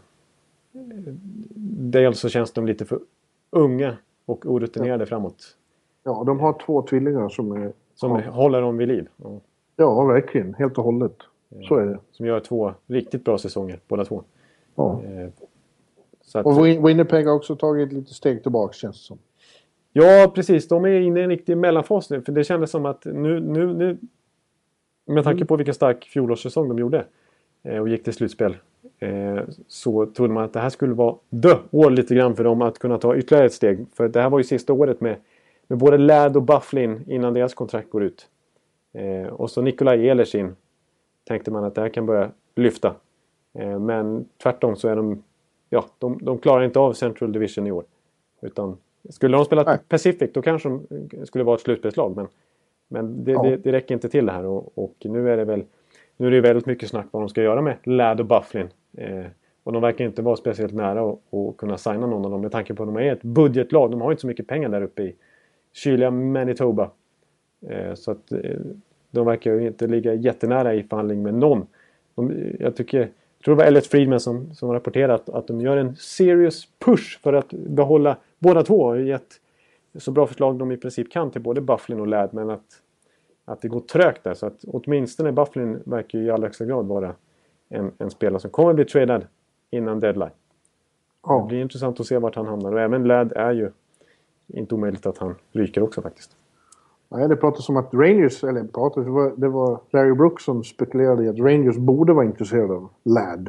[SPEAKER 2] dels så känns de lite för unga och orutinerade framåt.
[SPEAKER 3] Ja, de har två tvillingar som är...
[SPEAKER 2] Som
[SPEAKER 3] ja,
[SPEAKER 2] håller dem vid liv. Ja.
[SPEAKER 3] ja, verkligen. Helt och hållet. Så är det.
[SPEAKER 2] Som gör två riktigt bra säsonger, båda två.
[SPEAKER 3] Ja.
[SPEAKER 2] Eh, så att,
[SPEAKER 3] Och Win- Winnipeg har också tagit lite steg tillbaka, känns det som.
[SPEAKER 2] ja, precis. De är inne i en riktig mellanfas nu. För det kändes som att nu... nu, nu med tanke på vilken stark fjolårssäsong de gjorde eh, och gick till slutspel. Eh, så trodde man att det här skulle vara the år lite grann för dem att kunna ta ytterligare ett steg. För det här var ju sista året med, med både Ladd och Bufflin innan deras kontrakt går ut. Eh, och så Nikolaj Ehlers tänkte man att det här kan börja lyfta. Eh, men tvärtom så är de... Ja, de, de klarar inte av Central Division i år. Utan skulle de spela
[SPEAKER 3] Nej.
[SPEAKER 2] Pacific då kanske de skulle vara ett slutspelslag. Men, men det,
[SPEAKER 3] Ja.
[SPEAKER 2] det, det räcker inte till det här. Och, och nu är det väl... Nu är det väldigt mycket snack vad de ska göra med Ladd och Bufflin. Eh, och de verkar inte vara speciellt nära att, att kunna signa någon av dem. Med tanke på att de är ett budgetlag. De har inte så mycket pengar där uppe i kyliga Manitoba. Eh, så att eh, de verkar ju inte ligga jättenära i förhandling med någon. De, jag tycker jag tror det var Elliot Friedman som, som rapporterat att de gör en serious push för att behålla båda två och gett så bra förslag de i princip kan till både Byfuglien och Ladd, men att, att det går trögt där, så att åtminstone Byfuglien verkar ju i allra högsta grad vara en, en spelare som kommer bli tradad innan deadline. Ja. Det blir intressant att se vart han hamnar, och även Ladd är ju inte omöjligt att han ryker också faktiskt.
[SPEAKER 3] Nej, det pratas om att Rangers, eller pratas, det, var, det var Larry Brooks som spekulerade i att Rangers borde vara intresserade av Ladd.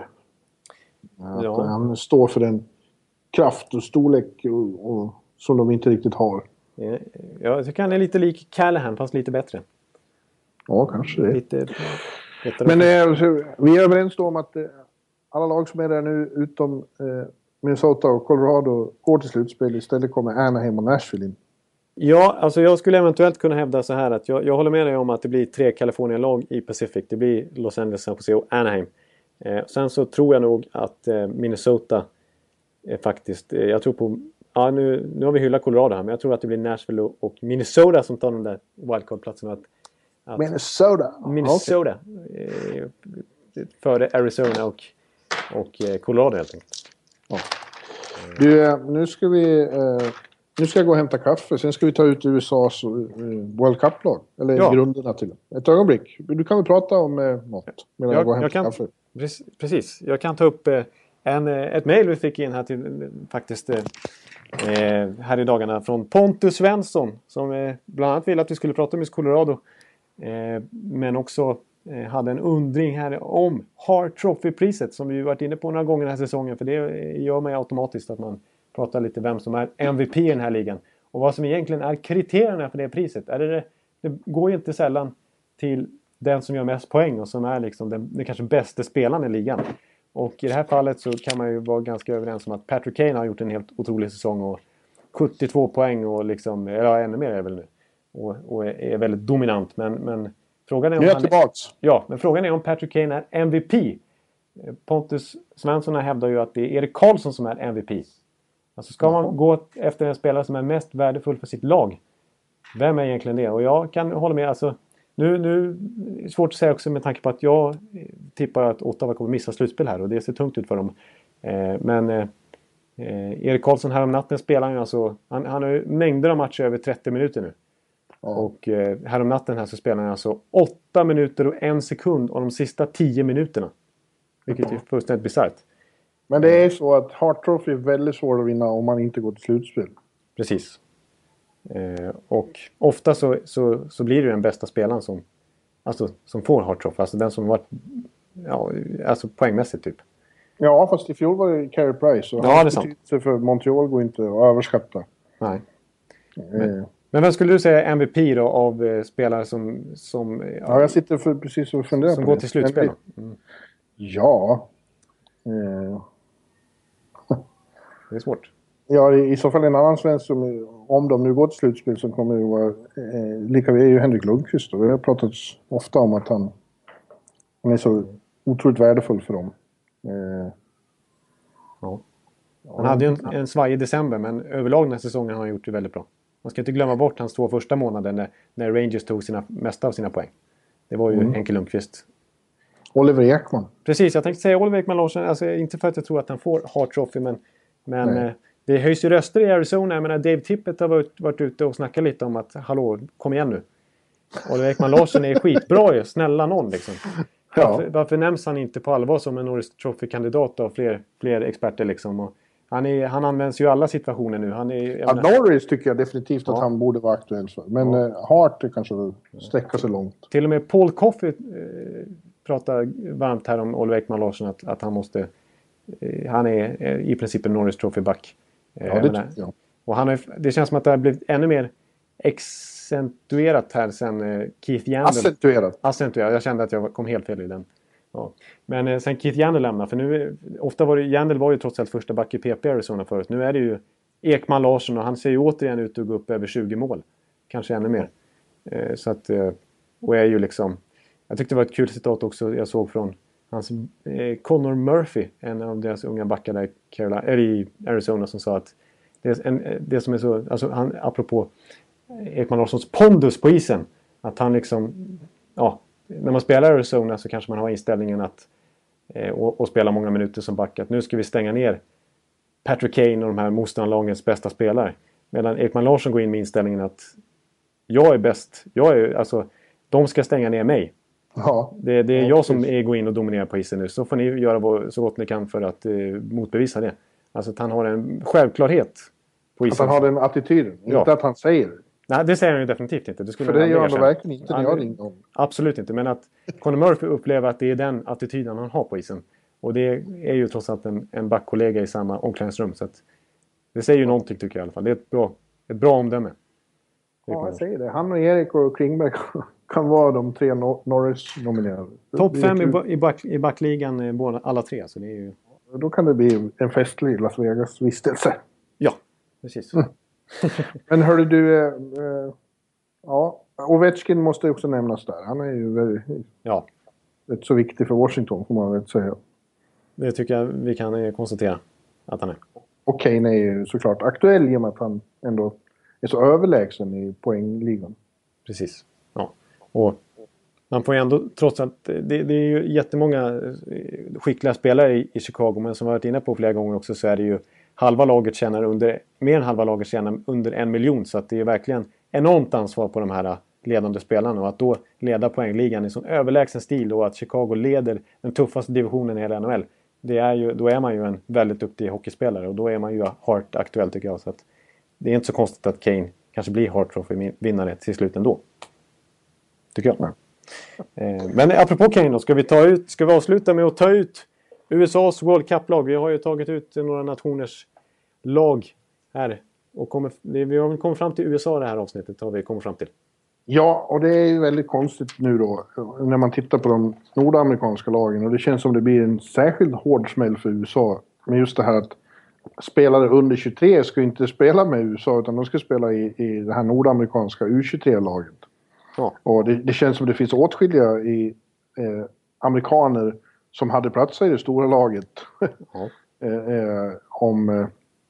[SPEAKER 3] Att ja. Han står för den kraft och storlek och, och, som de inte riktigt har.
[SPEAKER 2] Ja, jag tycker han är lite lik Callahan, fast lite bättre.
[SPEAKER 3] Ja, kanske det.
[SPEAKER 2] Lite,
[SPEAKER 3] Men eh, vi är överens om att eh, alla lag som är där nu utom eh, Minnesota och Colorado går till slutspel. Istället kommer Anaheim och Nashville in.
[SPEAKER 2] Ja, alltså jag skulle eventuellt kunna hävda så här att jag, jag håller med dig om att det blir tre Kalifornien-lag i Pacific. Det blir Los Angeles, San Jose och Anaheim. Eh, sen så tror jag nog att eh, Minnesota är faktiskt... Eh, jag tror på... Ja, nu, nu har vi hyllat Colorado här, men jag tror att det blir Nashville och, och Minnesota som tar de där wildcard-platserna. Att, att
[SPEAKER 3] Minnesota?
[SPEAKER 2] Minnesota. Okay. Eh, före Arizona och, och eh, Colorado helt enkelt.
[SPEAKER 3] Ja. Du, nu ska vi... Eh... Nu ska jag gå och hämta kaffe. Sen ska vi ta ut U S A's World Cup-lag. Eller ja. grunderna till det. Ett ögonblick. Du kan väl prata om eh, något medan jag, jag går och hämtar kan, kaffe.
[SPEAKER 2] Precis. Jag kan ta upp eh, en, ett mejl vi fick in här till faktiskt eh, här i dagarna från Pontus Svensson. Som eh, bland annat ville att vi skulle prata om just Colorado. Eh, men också eh, hade en undring här om Hart Trophy-priset. Som vi varit inne på några gånger den här säsongen. För det gör man ju automatiskt att man prata lite vem som är M V P i den här ligan. Och vad som egentligen är kriterierna för det priset. Är det, det går ju inte sällan till den som gör mest poäng och som är liksom den, den kanske bästa spelaren i ligan. Och i det här fallet så kan man ju vara ganska överens om att Patrick Kane har gjort en helt otrolig säsong och sjuttiotvå poäng och liksom, eller ännu mer är det väl nu. Och, och är, är väldigt dominant. Men, men, frågan är om han är, ja, men frågan är om Patrick Kane är M V P. Pontus Svensson hävdar ju att det är Erik Karlsson som är M V P. Alltså ska man gå efter en spelare som är mest värdefull för sitt lag, vem är egentligen det? Och jag kan hålla med, alltså nu, nu är det svårt att säga också med tanke på att jag tippar att Ottawa kommer missa slutspel här och det ser tungt ut för dem. Eh, men eh, Erik Karlsson här om natten spelar han alltså, han, han har ju mängder av matcher över trettio minuter nu. Ja. Och eh, här om natten här så spelar han alltså åtta minuter och en sekund av de sista tio minuterna. Vilket är fullständigt bisarrt.
[SPEAKER 3] Men det är så att Hart Trophy är väldigt svår att vinna om man inte går till slutspel.
[SPEAKER 2] Precis. Eh, och ofta så, så, så blir det den bästa spelaren som, alltså, som får Hart Trophy. Alltså den som varit ja, alltså poängmässigt typ.
[SPEAKER 3] Ja, fast i fjol var det Carey Price. Och
[SPEAKER 2] ja, det är sant.
[SPEAKER 3] För Montreal går inte att överskatta.
[SPEAKER 2] Nej. Men, eh. men vem skulle du säga M V P då av eh, spelare som... som
[SPEAKER 3] ja, jag sitter för, precis och funderar
[SPEAKER 2] som
[SPEAKER 3] på
[SPEAKER 2] går till slutspel.
[SPEAKER 3] Mm. Ja. Eh.
[SPEAKER 2] Det är svårt.
[SPEAKER 3] Ja, i så fall en annan svensk som, om de nu går till slutspel, som kommer att vara eh, lika vi är ju Henrik Lundqvist. Och vi har pratat ofta om att han, han är så otroligt värdefull för dem. Eh,
[SPEAKER 2] ja. Han hade ju en, en svaj i december, men överlag den här säsongen har han gjort det väldigt bra. Man ska inte glömma bort hans två första månader när, när Rangers tog sina, mesta av sina poäng. Det var ju mm. Henke Lundqvist.
[SPEAKER 3] Oliver Ekman.
[SPEAKER 2] Precis, jag tänkte säga Oliver Ekman Larsson. Alltså, inte för att jag tror att han får Hart Trophy, men, men eh, det höjs ju röster i Arizona. Jag menar, Dave Tippett har varit, varit ute och snackat lite om att hallå, kom igen nu. Oliver Ekman Larsson är skitbra ju, snälla någon liksom. Ja. Varför, varför nämns han inte på allvar som en Norris Trophy-kandidat av fler, fler experter liksom? Och han, är, han används ju i alla situationer nu. Han är,
[SPEAKER 3] ja, menar, Norris tycker jag definitivt ja. att han borde vara aktuell för. Men ja. eh, Hart kanske sträcker sig långt.
[SPEAKER 2] Till och med Paul Coffey eh, pratar varmt här om Oliver Ekman Larsson att, att han måste... Eh, han är eh, i princip en Norris Trophy-back. Eh,
[SPEAKER 3] ja, det tycker jag.
[SPEAKER 2] Och han är, det känns som att det har blivit ännu mer accentuerat här sen eh, Keith Yandel...
[SPEAKER 3] Accentuerat.
[SPEAKER 2] Accentuerat. Jag kände att jag kom helt fel i den. Ja. Men eh, sen Keith Yandel lämnar, för nu ofta var det, Yandel var ju trots allt första back i P P Arizona förut. Nu är det ju Ekman Larsson och han ser ju återigen ut att gå upp över tjugo mål. Kanske ännu mer. Eh, så att, eh, och är ju liksom... Jag tyckte det var ett kul citat också jag såg från hans eh, Connor Murphy, en av deras unga backar där i, Carolina, eller i Arizona, som sa att det, är en, det som är så, alltså han, apropå Ekman Larssons pondus på isen, att han liksom, ja, när man spelar i Arizona så kanske man har inställningen att eh, och, och spela många minuter som back. Att nu ska vi stänga ner Patrick Kane och de här motståndarlagens bästa spelare. Medan Ekman Larsson går in med inställningen att jag är bäst. Jag är, alltså, de ska stänga ner mig.
[SPEAKER 3] Ja.
[SPEAKER 2] Det, det är
[SPEAKER 3] ja,
[SPEAKER 2] jag som
[SPEAKER 3] precis.
[SPEAKER 2] är, går in och dominerar på isen nu. Så får ni göra så gott ni kan för att eh, motbevisa det. Alltså att han har en självklarhet på isen.
[SPEAKER 3] Att han har den attityden.
[SPEAKER 2] Ja.
[SPEAKER 3] Inte att han säger det.
[SPEAKER 2] Nej, det säger han ju definitivt inte. Det skulle
[SPEAKER 3] För det gör han
[SPEAKER 2] erkänna.
[SPEAKER 3] verkligen inte när jag ringde om.
[SPEAKER 2] Absolut inte. Men att Conor Murphy upplever att det är den attityden han har på isen. Och det är ju trots allt en, en backkollega i samma omklädningsrum. Så att det säger ju någonting tycker jag i alla fall. Det är ett bra, ett bra omdöme.
[SPEAKER 3] Ja, jag säger det. Han och Erik och Klingberg kan vara de tre Nor- Norris-nominerade.
[SPEAKER 2] Topp fem i, ba- i, back, i backligan båda, alla tre. Så det är ju...
[SPEAKER 3] Då kan det bli en festlig Las Vegas-vistelse.
[SPEAKER 2] Ja, precis.
[SPEAKER 3] Mm. Men hörde du... Eh, eh, ja, Ovechkin måste också nämnas där. Han är ju väldigt,
[SPEAKER 2] ja.
[SPEAKER 3] rätt så viktig för Washington, får man väl säga.
[SPEAKER 2] Det tycker jag vi kan konstatera att han är.
[SPEAKER 3] Och Kane är ju såklart aktuell i och med att han ändå är så överlägsen i poängligan.
[SPEAKER 2] Precis. Ja. Och man får ju ändå, trots att det, det är ju jättemånga skickliga spelare i, i Chicago, men som vi har varit inne på flera gånger också så är det ju halva laget tjänar under, mer än halva laget tjänar under en miljon. Så att det är verkligen enormt ansvar på de här ledande spelarna. Och att då leda poängligan i sån överlägsen stil och att Chicago leder den tuffaste divisionen i hela N H L. Det är ju, då är man ju en väldigt duktig hockeyspelare och då är man ju Hart aktuell tycker jag. Så att det är inte så konstigt att Kane kanske blir Hart Trophy-vinnare till slut ändå. Tycker jag.
[SPEAKER 3] Ja.
[SPEAKER 2] Eh, men apropå Kane då, ska vi, ta ut, ska vi avsluta med att ta ut U S A's World Cup-lag. Vi har ju tagit ut några nationers lag här. Och kommer, vi har väl kommit fram till U S A det här avsnittet. Har vi kommit fram till.
[SPEAKER 3] Ja, och det är ju väldigt konstigt nu då när man tittar på de nordamerikanska lagen. Och det känns som det blir en särskilt hård smäll för U S A. Men just det här att spelare under tjugotre ska inte spela med U S A utan de ska spela i, i det här nordamerikanska U tjugotre-laget.
[SPEAKER 2] Ja.
[SPEAKER 3] Och det, det känns som det finns åtskilliga i, eh, amerikaner som hade platser i det stora laget.
[SPEAKER 2] Ja.
[SPEAKER 3] eh, eh, om... Eh,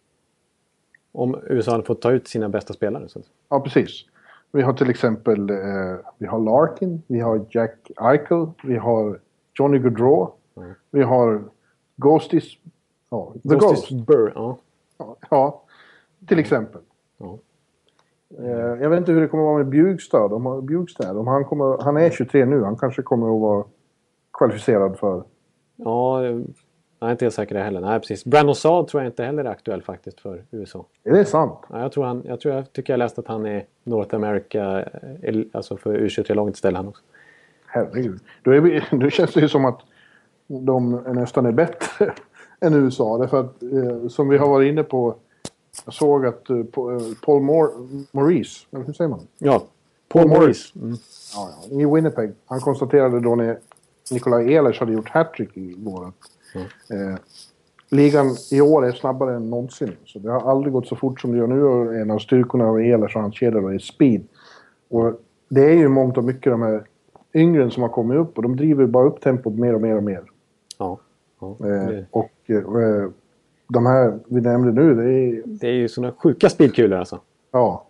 [SPEAKER 2] Om U S A hade fått ta ut sina bästa spelare. Så.
[SPEAKER 3] ja, precis. Vi har till exempel eh, vi har Larkin, vi har Jack Eichel, vi har Johnny Gaudreau, mm. vi har Ghostis, ja, The
[SPEAKER 2] Ghostis
[SPEAKER 3] Ghost.
[SPEAKER 2] Burr, ja.
[SPEAKER 3] Ja, ja, till exempel.
[SPEAKER 2] Ja.
[SPEAKER 3] Eh, jag vet inte hur det kommer att vara med Bjugstad. De har, Bjugstad om han, kommer, han är tjugotre nu, han kanske kommer att vara kvalificerad för...
[SPEAKER 2] Ja, jag är inte helt säker det heller. Nej, precis. Brandon Saad tror jag inte heller är aktuell faktiskt för U S A.
[SPEAKER 3] Är det sant?
[SPEAKER 2] Ja, jag tror han, jag tror jag tycker jag läst att han är North America, alltså för U tjugotre-laget ställer han också.
[SPEAKER 3] Herregud. Då, är vi, då känns det ju som att de nästan är bättre än U S A. Därför att, eh, som vi har varit inne på, jag såg att eh, Paul Mor- Maurice, eller hur säger man?
[SPEAKER 2] Ja, Paul Maurice. Mm.
[SPEAKER 3] Ja, ja, i Winnipeg. Han konstaterade då när Nikolaj Ehlers hade gjort hattrick i vårat. Mm. Eh, ligan i år är snabbare än någonsin. Så det har aldrig gått så fort som det gör nu. Och en av styrkorna av Ehlers och hans kedjor är speed. Och det är ju mångt och mycket de här yngre som har kommit upp. Och de driver bara upp tempot mer och mer och mer.
[SPEAKER 2] Ja. ja
[SPEAKER 3] eh, och eh, de här vi nämnde nu, det är...
[SPEAKER 2] Det är ju såna sjuka speedkulor alltså.
[SPEAKER 3] Ja.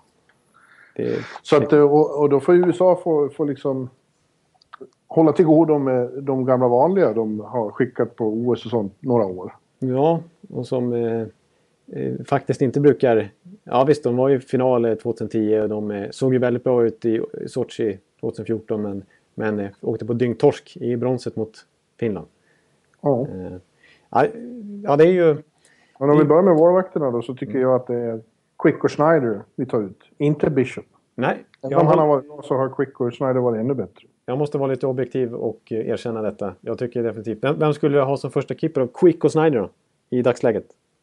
[SPEAKER 2] Det är...
[SPEAKER 3] Så att, och, och då får U S A få, få liksom... hålla till godo med de gamla vanliga de har skickat på O S och sånt några år.
[SPEAKER 2] Ja, och som eh, eh, faktiskt inte brukar... Ja visst, de var ju i final tjugohundratio och de eh, såg ju väldigt bra ut i Sochi tjugohundrafjorton men, men eh, åkte på dyngtorsk i bronset mot Finland.
[SPEAKER 3] Ja.
[SPEAKER 2] Eh, ja, det är ju...
[SPEAKER 3] Men om vi börjar med vårvakterna då så tycker mm. jag att det är Quick och Schneider vi tar ut. Inte Bishop.
[SPEAKER 2] Nej.
[SPEAKER 3] Även om han har varit så har Quick och Schneider varit ännu bättre.
[SPEAKER 2] Jag måste vara lite objektiv och erkänna detta. Jag tycker definitivt. Vem, vem skulle jag ha som första keeper av Quick och Schneider då? I dagsläget?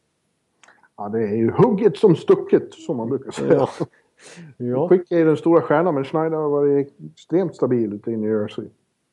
[SPEAKER 3] Ja, det är ju hugget som stucket som man brukar säga.
[SPEAKER 2] Ja. Ja.
[SPEAKER 3] Quick är den stora stjärnan men Schneider har varit extremt stabil ute i New Jersey.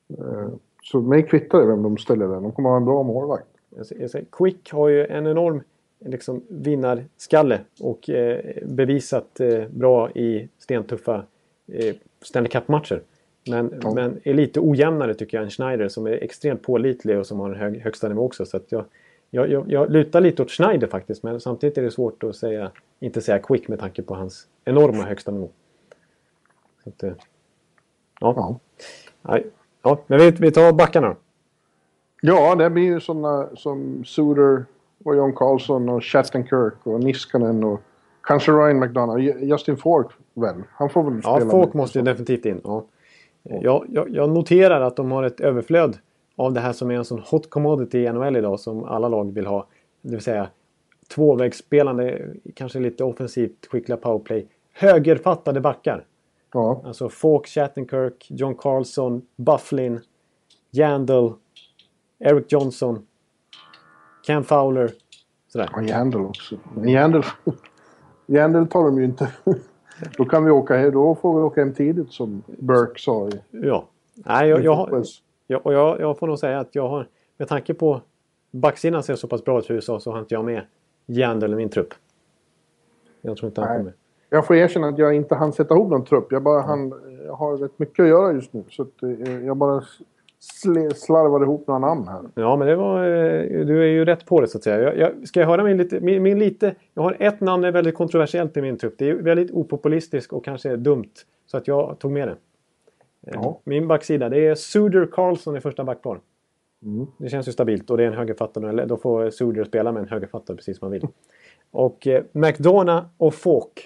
[SPEAKER 3] Så mig kvittar det vem de ställer där. De kommer att ha en bra målvakt.
[SPEAKER 2] Jag säger, Quick har ju en enorm liksom, vinnarskalle och eh, bevisat eh, bra i stentuffa eh, Stanley Cup-matcher. Men, ja. men är lite ojämnare tycker jag än Schneider som är extremt pålitlig och som har en hög, högsta nivå också. Så att jag, jag, jag, jag lutar lite åt Schneider faktiskt men samtidigt är det svårt att säga, inte säga Quick med tanke på hans enorma högsta nivå. Så att, ja.
[SPEAKER 3] Ja.
[SPEAKER 2] Nej. Ja, men vi, vi tar backarna då.
[SPEAKER 3] Ja, det blir ju sådana som Suter och John Carlson och Shattenkirk och Niskanen och kanske Ryan McDonough. Justin Falk väl? Han får väl
[SPEAKER 2] ja,
[SPEAKER 3] spela.
[SPEAKER 2] Ja, Falk måste ju definitivt in. Ja. Jag, jag, jag noterar att de har ett överflöd av det här som är en sån hot commodity i N H L idag som alla lag vill ha. Det vill säga tvåvägsspelande, kanske lite offensivt skickliga powerplay. Högerfattade backar.
[SPEAKER 3] Ja.
[SPEAKER 2] Alltså Falk, Shattenkirk, John Carlson, Bufflin, Yandel, Eric Johnson, Cam Fowler. Sådär.
[SPEAKER 3] Och Yandel också. Yandel, Yandel tar de ju inte. Då kan vi åka hem. Då får vi åka hem tidigt som Burke sa.
[SPEAKER 2] Ja. Nej, jag, jag, har, jag, och jag, jag får nog säga att jag har, med tanke på backsidan ser så pass bra ut för U S A så har inte jag med Yandel i min trupp. Jag tror inte han kommer.
[SPEAKER 3] Jag får erkänna att jag inte hann sätta ihop någon trupp. Jag, bara, han, jag har rätt mycket att göra just nu. Så att, eh, jag bara sl- slarvade ihop några namn här.
[SPEAKER 2] Ja, men det var, eh, du är ju rätt på det så att säga. Jag, jag, ska jag höra min lite, min, min lite... Jag har ett namn som är väldigt kontroversiellt i min trupp. Det är väldigt opopulistiskt och kanske dumt. Så att jag tog med det.
[SPEAKER 3] Ja.
[SPEAKER 2] Min backsida, det är Suter Carlson i första backpar.
[SPEAKER 3] Mm.
[SPEAKER 2] Det känns ju stabilt och det är en högerfattare. Då får Suter spela med en högerfattare precis som man vill. Och eh, McDonough och Falk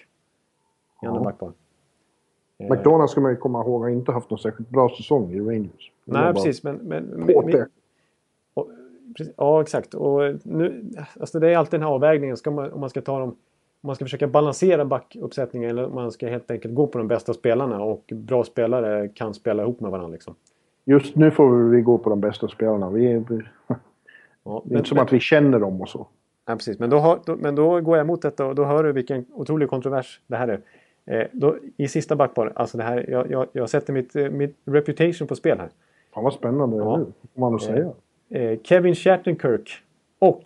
[SPEAKER 2] i andra
[SPEAKER 3] Ja.
[SPEAKER 2] backpar. Eh,
[SPEAKER 3] McDonough ska man ju komma ihåg har inte haft någon särskilt bra säsong i Rangers.
[SPEAKER 2] Nej, precis. Men, men, men,
[SPEAKER 3] men,
[SPEAKER 2] och, precis, ja, exakt. Och nu, alltså det är alltid den här avvägningen. Ska man, om man ska ta dem, om man ska försöka balansera backuppsättningen eller om man ska helt enkelt gå på de bästa spelarna och bra spelare kan spela ihop med varandra. Liksom.
[SPEAKER 3] Just nu får vi gå på de bästa spelarna. Vi är,
[SPEAKER 2] Ja,
[SPEAKER 3] det är inte som att vi känner dem och så.
[SPEAKER 2] Ja, precis. Men då, har, då, men då går jag emot detta och då hör du vilken otrolig kontrovers det här är. Eh, då, I sista backpar, alltså det här, jag, jag, jag sätter mitt, eh, mitt reputation på spel här.
[SPEAKER 3] Fan vad spännande
[SPEAKER 2] Ja.
[SPEAKER 3] nu, får man att säga.
[SPEAKER 2] Eh, Kevin Shattenkirk och,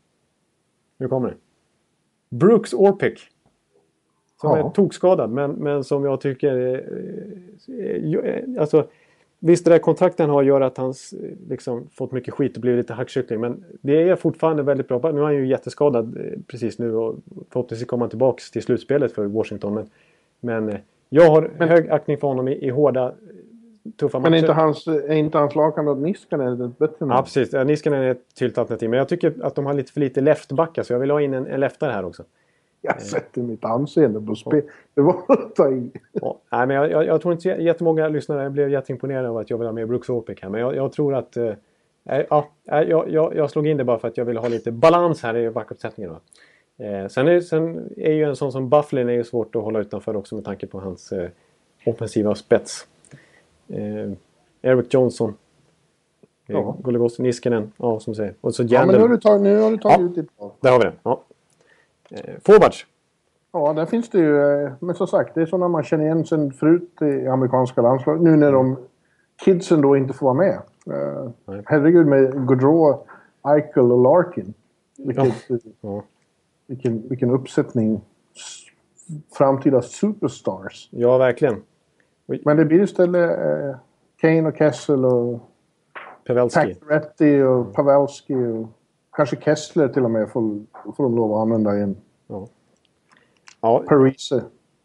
[SPEAKER 2] nu kommer det, Brooks Orpik. Som
[SPEAKER 3] Ja.
[SPEAKER 2] är tokskadad, men, men som jag tycker, eh, eh, alltså visst det där kontrakten har gör att han liksom fått mycket skit och blivit lite hackkyckling. Men det är fortfarande väldigt bra. Nu är han ju jätteskadad eh, precis nu och förhoppningsvis kommer han tillbaka till slutspelet för Washington. Men, men eh, jag har
[SPEAKER 3] Men-
[SPEAKER 2] hög aktning för honom i, i hårda, tuffa
[SPEAKER 3] Men
[SPEAKER 2] matcher.
[SPEAKER 3] är inte hans, är inte hans lagkamrat Niskanen bättre än
[SPEAKER 2] Ja, precis. Ja, Niskanen är ett tydligt alternativ. Men jag tycker att de har lite för lite leftbackar så jag vill ha in en, en leftare här också.
[SPEAKER 3] Jag sätter mitt anseende på spel. Det var att ta i.
[SPEAKER 2] Ja, nej, men jag, jag, jag tror inte jättemånga lyssnare blev jätteimponerade av att jag vill ha med Brooks Orpik här. Men jag, jag tror att... Eh, ja, jag, jag, jag slog in det bara för att jag ville ha lite balans här i backuppsättningen. Eh, sen, är, sen är ju en sån som Bufflin är ju svårt att hålla utanför också med tanke på hans eh, offensiva spets. Eh, Eric Johnson. Eh,
[SPEAKER 3] Ja.
[SPEAKER 2] Goligost Niskanen. Ja, som säger. Och så
[SPEAKER 3] Ja, men
[SPEAKER 2] Yandel.
[SPEAKER 3] nu har du tagit, nu har du tagit
[SPEAKER 2] Ja.
[SPEAKER 3] ut ditt val.
[SPEAKER 2] Där har vi det. Ja. Eh, forwards.
[SPEAKER 3] Ja, där finns det ju... eh, Men som sagt, det är sådana man känner igen sen förut i amerikanska landslag. Nu när de kidsen då inte får vara med. Uh,
[SPEAKER 2] Nej.
[SPEAKER 3] herregud med Gaudreau, Eichel och Larkin. Vilket,
[SPEAKER 2] Ja.
[SPEAKER 3] vilken, vilken uppsättning. S- Framtida superstars.
[SPEAKER 2] Ja, verkligen.
[SPEAKER 3] Men det blir istället eh, Kane och Kessel och
[SPEAKER 2] Pavelski.
[SPEAKER 3] Pacioretty och Pavelski och kanske Kessler till och med får, får de lov att använda igen.
[SPEAKER 2] Ja. Ja,
[SPEAKER 3] Parise.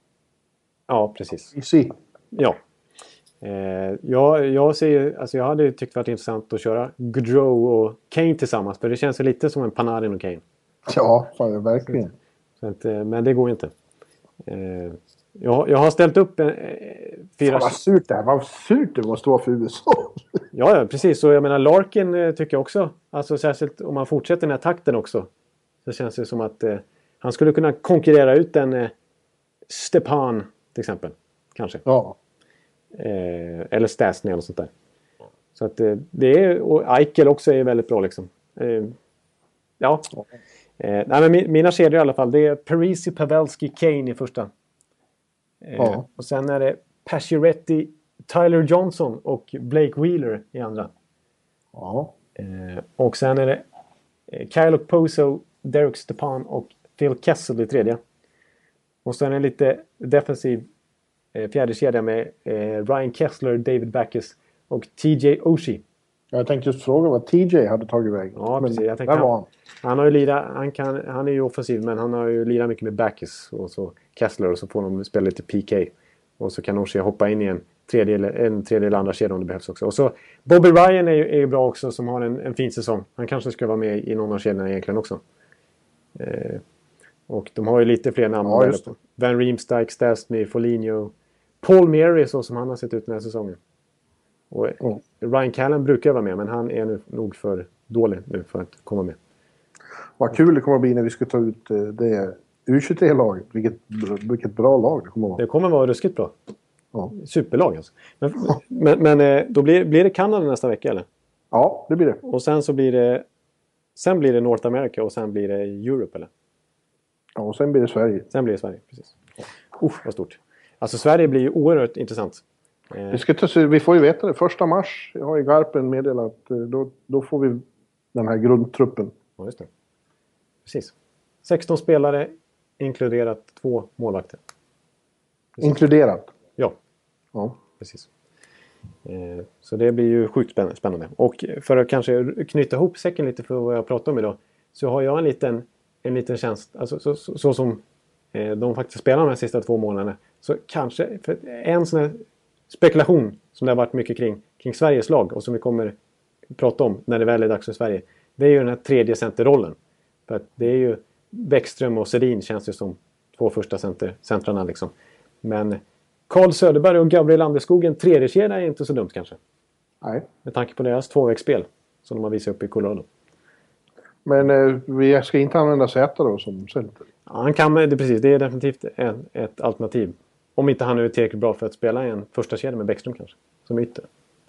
[SPEAKER 2] ja, precis.
[SPEAKER 3] Easy.
[SPEAKER 2] Ja. Eh, jag, jag, ser, alltså jag hade tyckt det varit intressant att köra Gaudreau och Kane tillsammans. För det känns ju lite som en Panarin och Kane.
[SPEAKER 3] Ja, fan, verkligen.
[SPEAKER 2] Så att, eh, men det går inte. Eh, jag, jag har ställt upp en, eh, fyra...
[SPEAKER 3] Fan vad surt det här. Vad surt det måste vara för U S A.
[SPEAKER 2] Ja, ja, precis. Så jag menar Larkin eh, tycker jag också. Alltså särskilt om man fortsätter den här takten också. Så känns det som att eh, han skulle kunna konkurrera ut en eh, Stepan till exempel. Kanske.
[SPEAKER 3] Ja.
[SPEAKER 2] Eh, eller Stasny eller sånt där. Så att eh, det är... Och Eichel också är väldigt bra liksom. Eh, ja. Eh, nej, men mi- mina kedjor i alla fall. Det är Parise, Pavelski, Kane i första. Eh,
[SPEAKER 3] Ja.
[SPEAKER 2] Och sen är det Pacioretty, Tyler Johnson och Blake Wheeler i andra.
[SPEAKER 3] Ja.
[SPEAKER 2] Eh, och sen är det eh, Kyle Okposo, Derek Stepan och Phil Kessel i tredje. Och sen är det lite defensiv eh, fjärde kedja med eh, Ryan Kessler, David Backes och T J Oshie.
[SPEAKER 3] Jag tänkte just fråga vad T J hade tagit vägen.
[SPEAKER 2] Ja,
[SPEAKER 3] Men
[SPEAKER 2] precis. Jag tänkte
[SPEAKER 3] där var
[SPEAKER 2] han,
[SPEAKER 3] han.
[SPEAKER 2] han har ju lirat, han, kan, han är ju offensiv men han har ju lirat mycket med Backes och så Kessler och så får de spela lite P K. Och så kan Oshie hoppa in i en tredje eller, en tredje eller andra kedja om det behövs också. Och så Bobby Ryan är ju, är ju bra också som har en, en fin säsong. Han kanske ska vara med i någon av kedjorna egentligen också. Eh, och de har ju lite fler namn.
[SPEAKER 3] Ja, just det.
[SPEAKER 2] Van Riemsdyk, Stastny, Foligno, Paul Mary så som han har sett ut den här säsongen. Och mm. Ryan Callen brukar vara med, men han är nu nog för dålig nu för att komma med.
[SPEAKER 3] Vad kul det kommer att bli när vi ska ta ut det U tjugotre-laget. Vilket, vilket bra lag det kommer att vara.
[SPEAKER 2] Det kommer att vara ruskigt bra.
[SPEAKER 3] Ja.
[SPEAKER 2] Superlag alltså. Men, men, men då blir, blir det Kanada nästa vecka eller?
[SPEAKER 3] Ja, det blir det.
[SPEAKER 2] Och sen så blir det sen blir det North America och sen blir det Europe eller?
[SPEAKER 3] Ja, och sen blir det Sverige.
[SPEAKER 2] Sen blir det Sverige, precis. Uff, vad stort. Alltså Sverige blir ju oerhört intressant.
[SPEAKER 3] Vi, ska ta, vi får ju veta det. Första mars har ju Garpen meddelat att då, då får vi den här grundtruppen.
[SPEAKER 2] Ja, just det. Precis. sexton spelare, inkluderat två målvakter. Precis.
[SPEAKER 3] Inkluderat?
[SPEAKER 2] Ja.
[SPEAKER 3] Ja.
[SPEAKER 2] Precis. Eh, så det blir ju sjukt spännande. Och för att kanske knyta ihop säcken lite för vad jag pratar om idag. Så har jag en liten, en liten tjänst. Alltså så, så, så som eh, de faktiskt spelar de här sista två månaderna. Så kanske, för en sån här spekulation som det har varit mycket kring, kring Sveriges lag. Och som vi kommer prata om när det väl är dags för Sverige. Det är ju den här tredje centerrollen. För att det är ju Bäckström och Sedin känns ju som två första center, centrarna liksom. Men Carl Söderberg och Gabriel Landeskog, en tredje kedja är inte så dumt kanske.
[SPEAKER 3] Nej.
[SPEAKER 2] Med tanke på deras tvåvägsspel som de har visat upp i Colorado.
[SPEAKER 3] Men eh, vi ska inte använda Zäta då som center?
[SPEAKER 2] Ja, han kan, det, precis, det är definitivt en, ett alternativ. Om inte han är tillräckligt bra för att spela i en första kedja med Bäckström kanske. Som ytter.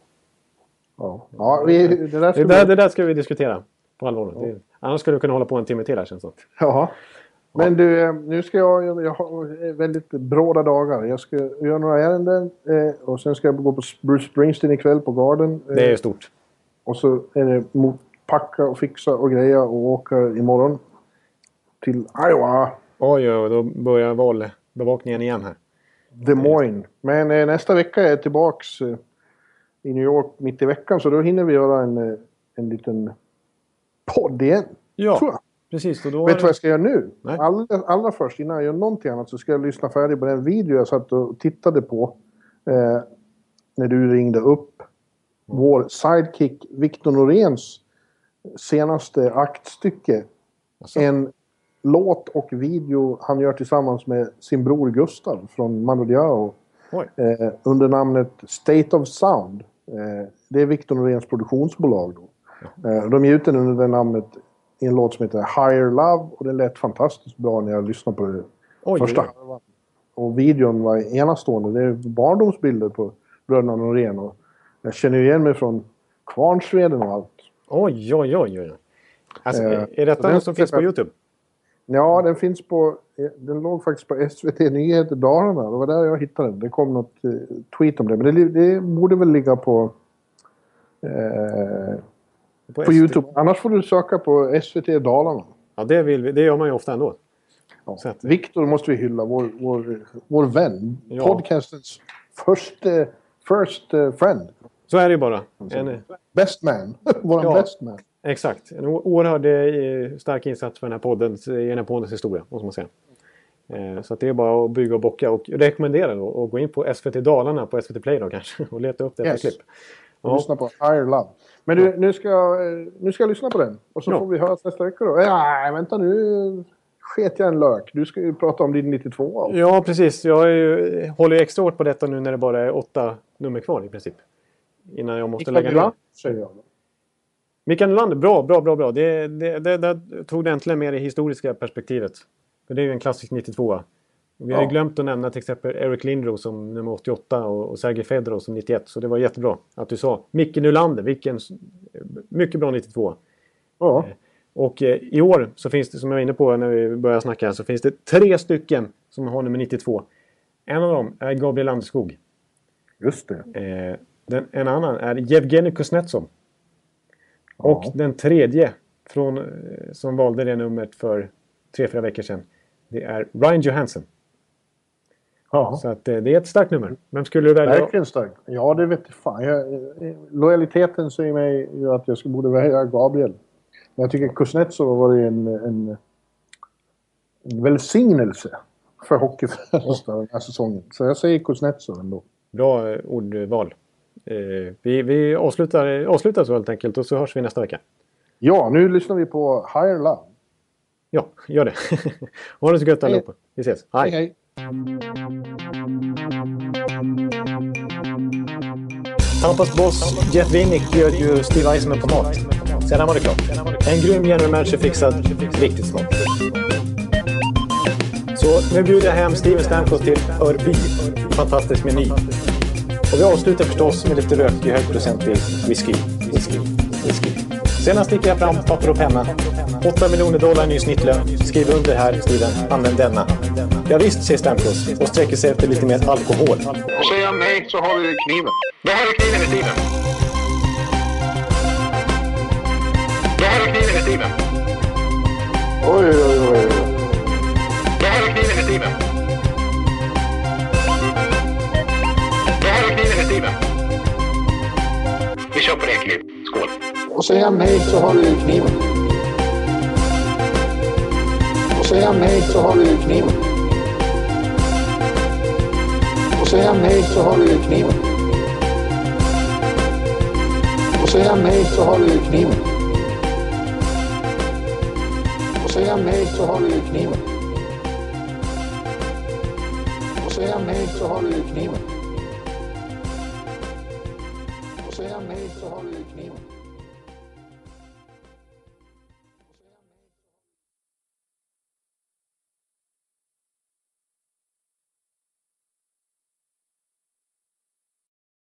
[SPEAKER 3] Ja, ja vi, det, där
[SPEAKER 2] det,
[SPEAKER 3] ska
[SPEAKER 2] där,
[SPEAKER 3] vi...
[SPEAKER 2] det där ska vi diskutera på allvar.
[SPEAKER 3] Ja.
[SPEAKER 2] Det, annars skulle vi kunna hålla på en timme till här känns det.
[SPEAKER 3] Ja. Men du, nu ska jag, jag, jag har väldigt bråda dagar. Jag ska göra några ärenden eh, och sen ska jag gå på Bruce Springsteen ikväll på Garden. Eh,
[SPEAKER 2] det är stort.
[SPEAKER 3] Och så är det mot packa och fixa och greja och åka imorgon till Iowa.
[SPEAKER 2] Oj, oj, då börjar valbevakningen igen här.
[SPEAKER 3] Des Moines. Men eh, nästa vecka är jag tillbaks eh, i New York mitt i veckan. Så då hinner vi göra en, eh, en liten podd igen.
[SPEAKER 2] Ja,
[SPEAKER 3] tror jag.
[SPEAKER 2] Precis. Och då
[SPEAKER 3] Vet du vad jag ska göra nu?
[SPEAKER 2] Nej.
[SPEAKER 3] Allra, allra först, innan jag gör någonting annat, så ska jag lyssna färdigt på den video jag satt och tittade på. Eh, när du ringde upp vår sidekick Victor Noréns senaste aktstycke.
[SPEAKER 2] Alltså.
[SPEAKER 3] En låt och video han gör tillsammans med sin bror Gustav från Mando Diao. Eh, under namnet State of Sound. Eh, det är Victor Noréns produktionsbolag då. Eh, de ger ut den under det namnet i en låt som heter Higher Love. Och det lät fantastiskt bra när jag lyssnade på det
[SPEAKER 2] Oj,
[SPEAKER 3] första
[SPEAKER 2] oj.
[SPEAKER 3] halvan. Och videon var enastående. Det är barndomsbilder på bröderna Norén. Och jag känner igen mig från Kvarnsveden och allt.
[SPEAKER 2] Oj, oj, oj, oj. Alltså,
[SPEAKER 3] Eh,
[SPEAKER 2] är detta
[SPEAKER 3] den
[SPEAKER 2] något som finns på
[SPEAKER 3] släpper-
[SPEAKER 2] YouTube?
[SPEAKER 3] Ja, den finns på... Den låg faktiskt på S V T Nyheter Dalarna. Det var där jag hittade den. Det kom något eh, tweet om det. Men det, det borde väl ligga på... Eh, på
[SPEAKER 2] S V T?
[SPEAKER 3] YouTube. Annars får du söka på S V T Dalarna.
[SPEAKER 2] Ja, det, vill vi, det gör man ju ofta ändå.
[SPEAKER 3] Ja.
[SPEAKER 2] Så att-
[SPEAKER 3] Victor måste vi hylla. Vår, vår, vår vän.
[SPEAKER 2] Ja.
[SPEAKER 3] Podcastens first, eh, first eh, friend.
[SPEAKER 2] Så är det ju bara. En,
[SPEAKER 3] Best man. Vår
[SPEAKER 2] Ja.
[SPEAKER 3] best man.
[SPEAKER 2] exakt. En o- oerhörd eh, stark insats för den här podden, i den här poddens historia, måste man säga. Eh, så att det är bara att bygga och bocka. Och rekommendera då att gå in på S V T Dalarna på S V T Play då kanske. Och leta upp detta
[SPEAKER 3] Yes.
[SPEAKER 2] klipp.
[SPEAKER 3] Och
[SPEAKER 2] Ja.
[SPEAKER 3] lyssna på Higher Love. Men du, nu ska, jag, eh, nu ska jag lyssna på den. Och så
[SPEAKER 2] Ja.
[SPEAKER 3] får vi höras nästa vecka då. Nej, vänta nu. Sket jag en lök. Du ska ju prata om din nittiotvå.
[SPEAKER 2] Ja, precis. Jag är ju, håller ju extra hårt på detta nu när det bara är åtta nummer kvar i princip. Innan jag måste lägga ner.
[SPEAKER 3] Säger jag.
[SPEAKER 2] Mikael Nylander, bra, bra, bra, bra. Det, det, det, det tog det äntligen med det historiska perspektivet. För det är ju en klassisk nittiotvå. Vi har ju
[SPEAKER 3] Ja.
[SPEAKER 2] glömt att nämna till exempel Eric Lindros som nummer åttioåtta och, och Sergej Fedorov som nittioett. Så det var jättebra att du sa. Micke Nylander, vilken mycket bra nittiotvå.
[SPEAKER 3] Ja.
[SPEAKER 2] Och eh, i år så finns det, som jag var inne på när vi började snacka här, så finns det tre stycken som har nummer nittiotvå. En av dem är Gabriel Landeskog.
[SPEAKER 3] Just det.
[SPEAKER 2] Eh, den, en annan är Yevgeny Kuznetsov. Och
[SPEAKER 3] Ja.
[SPEAKER 2] den tredje från, eh, som valde det numret för tre, fyra veckor sedan. Det är Ryan Johansson.
[SPEAKER 3] Ja.
[SPEAKER 2] Så att, eh, det är ett starkt nummer. Vem skulle du välja?
[SPEAKER 3] Verkligen starkt. Ja, det vet jag fan. Jag, eh, lojaliteten säger mig ju att jag skulle borde välja Gabriel. Men jag tycker Kuznetsov har varit en, en, en välsignelse för hockeyfrälsta den här säsongen. Så jag säger Kuznetsov ändå.
[SPEAKER 2] Bra eh, ordval. Eh, vi vi avslutar, avslutar så helt enkelt och så hörs vi nästa vecka.
[SPEAKER 3] Ja, nu lyssnar vi på Higher Love.
[SPEAKER 2] Ja, gör det. Ha det så gött allihopa. Vi ses. Hej.
[SPEAKER 3] Hej, hej.
[SPEAKER 2] Tampas boss Jeff Winnick bjöd ju Steve Eisman på mat. Sedan var det klart. En grym general manager fixad, riktigt smart. Så nu bjuder jag hem Steven Stamkos till Örby. Fantastisk meny. Och vi avslutar förstås med lite rökig högprocentig whisky. Whisky. Whisky. Sedan sticker jag fram papper och penna. åtta miljoner dollar ny snittlön. Skriv under här, Steven. Använd denna. Ja visst, säger Stamkos och sträcker sig efter lite mer alkohol.
[SPEAKER 3] Och säger han nej så har vi kniven. Då har du kniven i Steven. Då har du kniven i Steven. Oj, oj, oj, oj. Då har du kniven i Steven. Då har du kniven i Steven. Vi kör på det, Kliv. Skål. Och säger han nej så har du kniven. Och säger han nej så har du kniven. Och säger han nej så har du kniven. Och säger han nej så har du kniven. Och säger han nej så har du kniven. Och säger han nej så har du kniven. Och säger han nej så har du kniven.